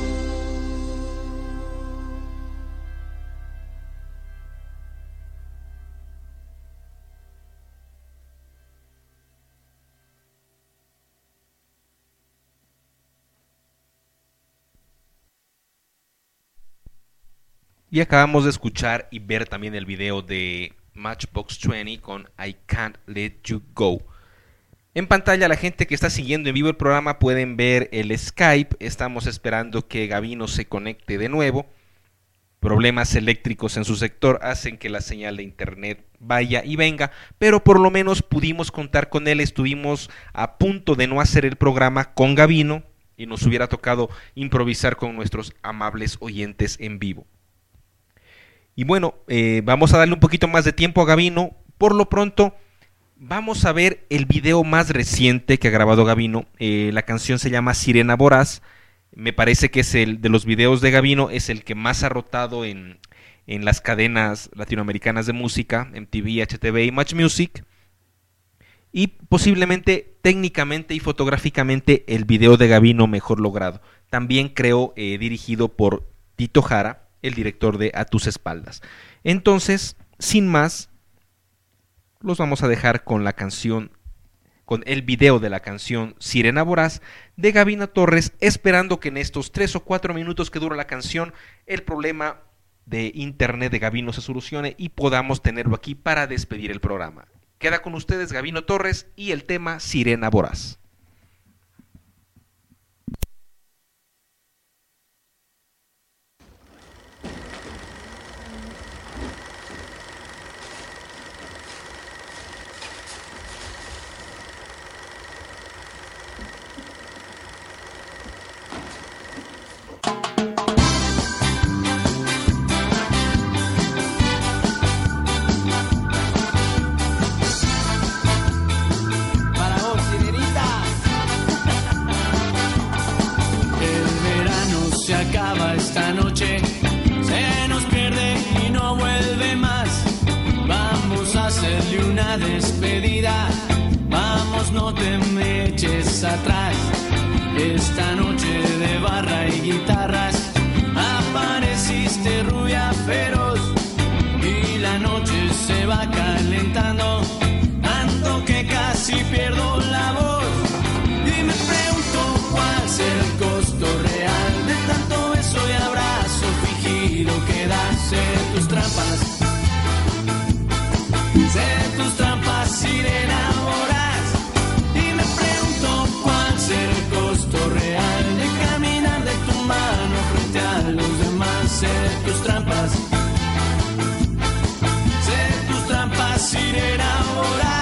Y acabamos de escuchar y ver también el video de Matchbox veinte con I Can't Let You Go. En pantalla, la gente que está siguiendo en vivo el programa pueden ver el Skype. Estamos esperando que Gabino se conecte de nuevo. Problemas eléctricos en su sector hacen que la señal de internet vaya y venga, pero por lo menos pudimos contar con él. Estuvimos a punto de no hacer el programa con Gabino y nos hubiera tocado improvisar con nuestros amables oyentes en vivo. Y bueno, eh, vamos a darle un poquito más de tiempo a Gabino. Por lo pronto, vamos a ver el video más reciente que ha grabado Gabino. Eh, la canción se llama Sirena Voraz. Me parece que es el de los videos de Gabino, es el que más ha rotado en, en las cadenas latinoamericanas de música, M T V, H T V y Much Music. Y posiblemente, técnicamente y fotográficamente, el video de Gabino mejor logrado. También creo eh, dirigido por Tito Jara, el director de A Tus Espaldas. Entonces, sin más, los vamos a dejar con la canción, con el video de la canción Sirena Voraz de Gabino Torres, esperando que en estos tres o cuatro minutos que dura la canción, el problema de internet de Gabino se solucione y podamos tenerlo aquí para despedir el programa. Queda con ustedes Gabino Torres y el tema Sirena Voraz. Para vos, sirenita. te me eches atrás. Esta noche de barra y guitarras apareciste rubia feroz y la noche se va calentando tanto que casi pierdo la voz. Y me pregunto cuál será el costo real de tanto beso y abrazo fingido que das. Sé tus trampas, sé tus trampas, sirena voraz. Y me pregunto cuál será el costo real de caminar de tu mano frente a los demás. Sé tus trampas, sé tus trampas, sirena voraz.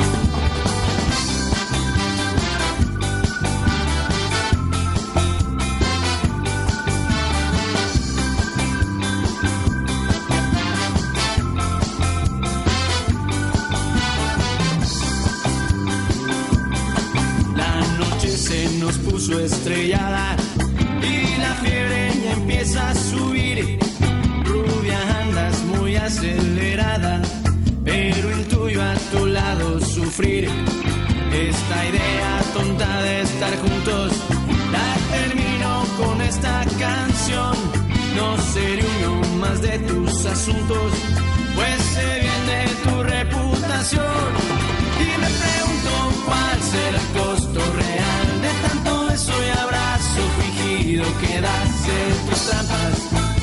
Nos puso estrellada y la fiebre ya empieza a subir. Rubia, andas muy acelerada, pero intuyo a tu lado sufrir. Esta idea tonta de estar juntos la termino con esta canción. No seré uno más de tus asuntos, pues sé bien de tu reputación. Y me pregunto cuál será el costo real de tanto beso y abrazo fingido que das. Sé tus trampas,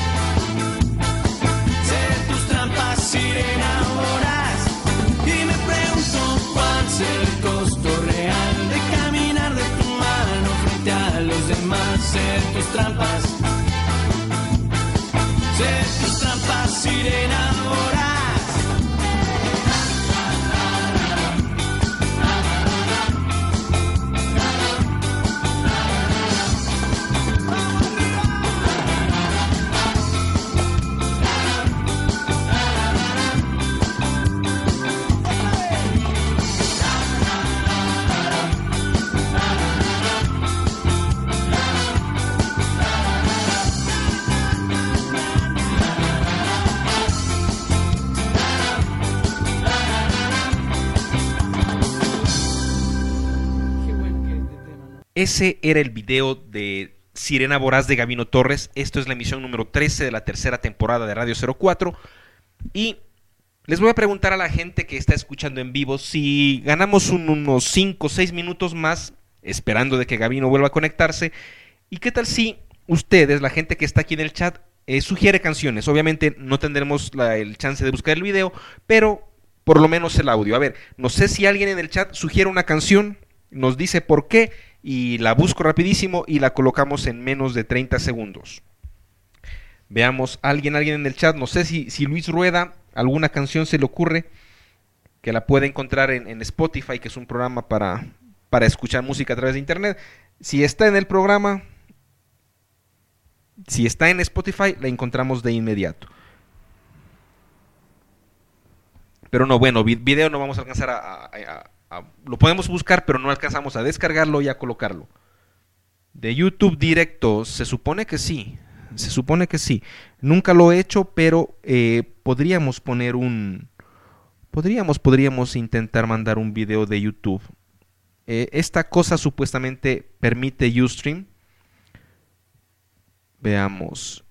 sé tus trampas, sirena voraz. Y me pregunto cuál será el costo real de caminar de tu mano frente a los demás. Sé tus trampas, sé tus trampas, sirena voraz. Ese era el video de Sirena Voraz de Gabino Torres. Esto es la emisión número trece de la tercera temporada de Radio cero cuatro. Y les voy a preguntar a la gente que está escuchando en vivo si ganamos un, unos cinco o seis minutos más, esperando de que Gabino vuelva a conectarse. ¿Y qué tal si ustedes, la gente que está aquí en el chat, eh, sugiere canciones? Obviamente no tendremos la, el chance de buscar el video, pero por lo menos el audio. A ver, no sé si alguien en el chat sugiere una canción, nos dice por qué, y la busco rapidísimo y la colocamos en menos de treinta segundos. Veamos, alguien, alguien en el chat, no sé si, si Luis Rueda, alguna canción se le ocurre, que la puede encontrar en, en Spotify, que es un programa para, para escuchar música a través de internet. Si está en el programa, si está en Spotify, la encontramos de inmediato. Pero no, bueno, video no vamos a alcanzar a... a, a Uh, lo podemos buscar, pero no alcanzamos a descargarlo y a colocarlo. De YouTube directo, se supone que sí. Se supone que sí. Nunca lo he hecho, pero eh, podríamos poner un... Podríamos, podríamos intentar mandar un video de YouTube. Eh, esta cosa supuestamente permite Ustream. Veamos.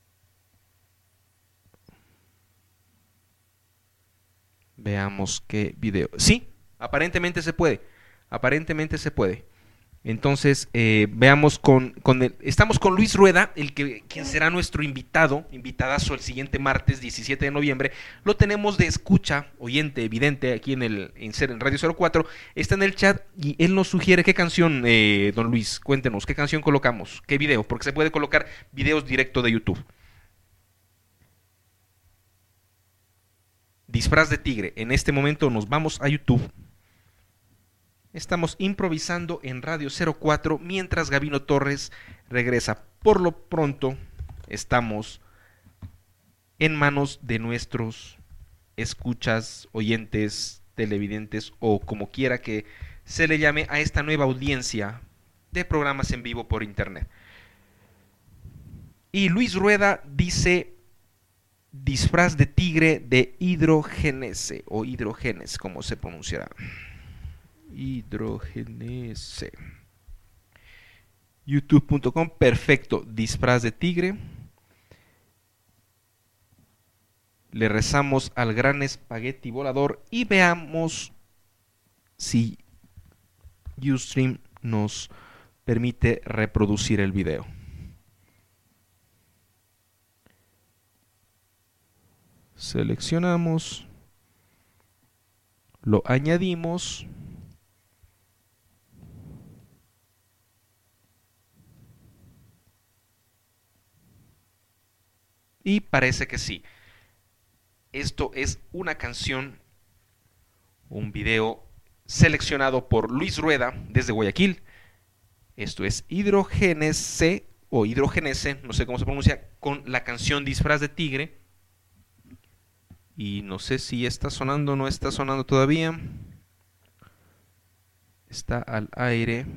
Veamos qué video. Sí. Aparentemente se puede, aparentemente se puede. Entonces, eh, veamos con, con el, estamos con Luis Rueda, el que, quien será nuestro invitado, invitadazo el siguiente martes diecisiete de noviembre. Lo tenemos de escucha, oyente, evidente, aquí en el en, en Radio cero cuatro. Está en el chat y él nos sugiere qué canción, eh, don Luis, cuéntenos, qué canción colocamos, qué video, porque se puede colocar videos directo de YouTube. Disfraz de tigre. En este momento nos vamos a YouTube. Estamos improvisando en Radio cero cuatro mientras Gabino Torres regresa. Por lo pronto estamos en manos de nuestros escuchas, oyentes, televidentes o como quiera que se le llame a esta nueva audiencia de programas en vivo por internet. Y Luis Rueda dice disfraz de tigre de hidrogénese o hidrogenes, como se pronunciará. Hidrogénese. youtube punto com, perfecto, disfraz de tigre. Le rezamos al gran espagueti volador y veamos si Ustream nos permite reproducir el video. Seleccionamos, lo añadimos y parece que sí. Esto es una canción, un video seleccionado por Luis Rueda desde Guayaquil. Esto es Hidrogénese o Hidrogénese, no sé cómo se pronuncia, con la canción Disfraz de Tigre. Y no sé si está sonando o no está sonando todavía. Está al aire.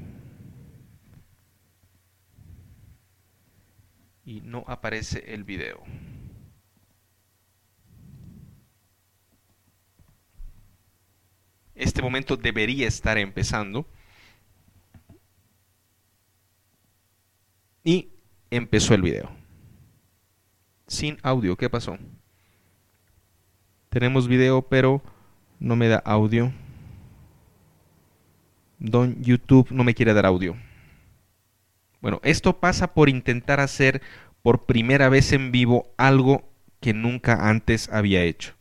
Y no aparece el video. Este momento debería estar empezando. Y empezó el video. Sin audio, ¿qué pasó? Tenemos video, pero no me da audio. Don YouTube no me quiere dar audio. Bueno, esto pasa por intentar hacer por primera vez en vivo algo que nunca antes había hecho.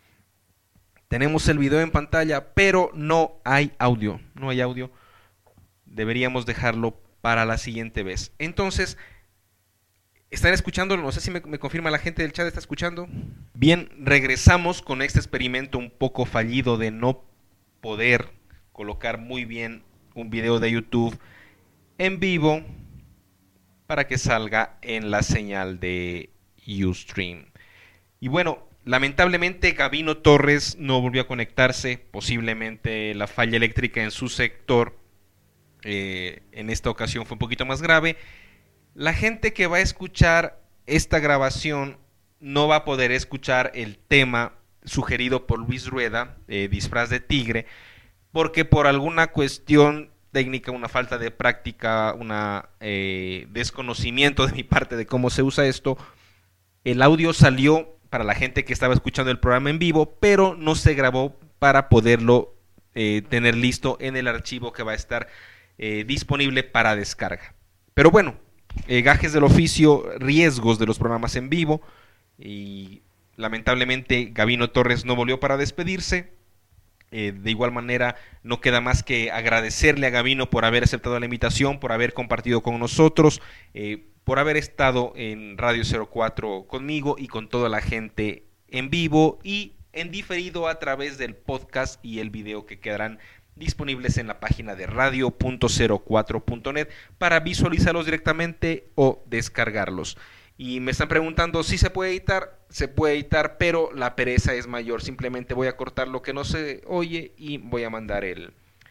Tenemos el video en pantalla, pero no hay audio. No hay audio. Deberíamos dejarlo para la siguiente vez. Entonces, ¿están escuchando? No sé si me, me confirma la gente del chat, ¿está escuchando? Bien, regresamos con este experimento un poco fallido de no poder colocar muy bien un video de YouTube en vivo para que salga en la señal de Ustream. Y bueno, lamentablemente Gabino Torres no volvió a conectarse, posiblemente la falla eléctrica en su sector eh, en esta ocasión fue un poquito más grave. La gente que va a escuchar esta grabación no va a poder escuchar el tema sugerido por Luis Rueda, eh, Disfraz de Tigre, porque por alguna cuestión técnica, una falta de práctica, un eh, desconocimiento de mi parte de cómo se usa esto, el audio salió para la gente que estaba escuchando el programa en vivo, pero no se grabó para poderlo eh, tener listo en el archivo que va a estar eh, disponible para descarga. Pero bueno, eh, gajes del oficio, riesgos de los programas en vivo, y lamentablemente Gabino Torres no volvió para despedirse. Eh, de igual manera, no queda más que agradecerle a Gabino por haber aceptado la invitación, por haber compartido con nosotros, eh, por haber estado en Radio cero cuatro conmigo y con toda la gente en vivo y en diferido a través del podcast y el video que quedarán disponibles en la página de radio punto cero cuatro punto net para visualizarlos directamente o descargarlos. Y me están preguntando si se puede editar. Se puede editar, pero la pereza es mayor. Simplemente voy a cortar lo que no se oye y voy a mandar el,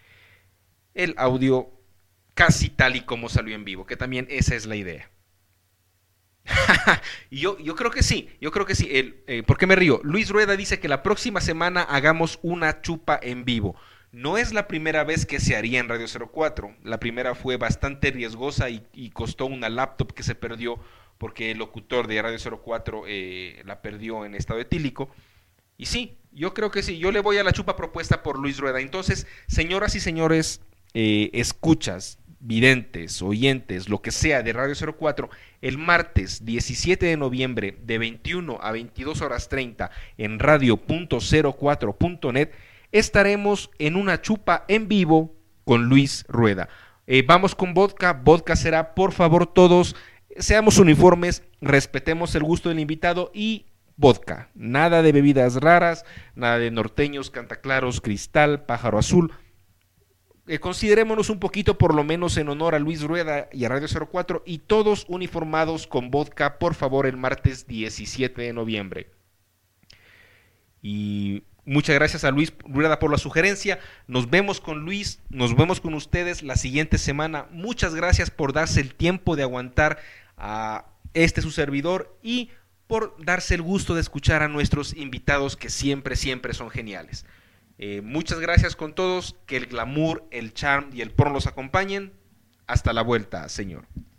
el audio casi tal y como salió en vivo, que también esa es la idea. yo, yo creo que sí, yo creo que sí. El, eh, ¿Por qué me río? Luis Rueda dice que la próxima semana hagamos una chupa en vivo. No es la primera vez que se haría en Radio cero cuatro. La primera fue bastante riesgosa y, y costó una laptop que se perdió porque el locutor de Radio cero cuatro eh, la perdió en estado etílico. Y sí, yo creo que sí, yo le voy a la chupa propuesta por Luis Rueda. Entonces, señoras y señores, eh, escuchas, videntes, oyentes, lo que sea de Radio cero cuatro, el martes diecisiete de noviembre de veintiuna a veintidós horas treinta en radio punto cero cuatro punto net estaremos en una chupa en vivo con Luis Rueda. Eh, vamos con vodka, vodka será, por favor todos, seamos uniformes, respetemos el gusto del invitado y vodka. Nada de bebidas raras, nada de norteños, cantaclaros, cristal, pájaro azul. Eh, considerémonos un poquito por lo menos en honor a Luis Rueda y a Radio cero cuatro y todos uniformados con vodka, por favor, el martes diecisiete de noviembre. Y muchas gracias a Luis Rueda por la sugerencia. Nos vemos con Luis, nos vemos con ustedes la siguiente semana. Muchas gracias por darse el tiempo de aguantar a este su servidor y por darse el gusto de escuchar a nuestros invitados que siempre, siempre son geniales. Eh, muchas gracias con todos, que el glamour, el charm y el porno los acompañen. Hasta la vuelta, señor.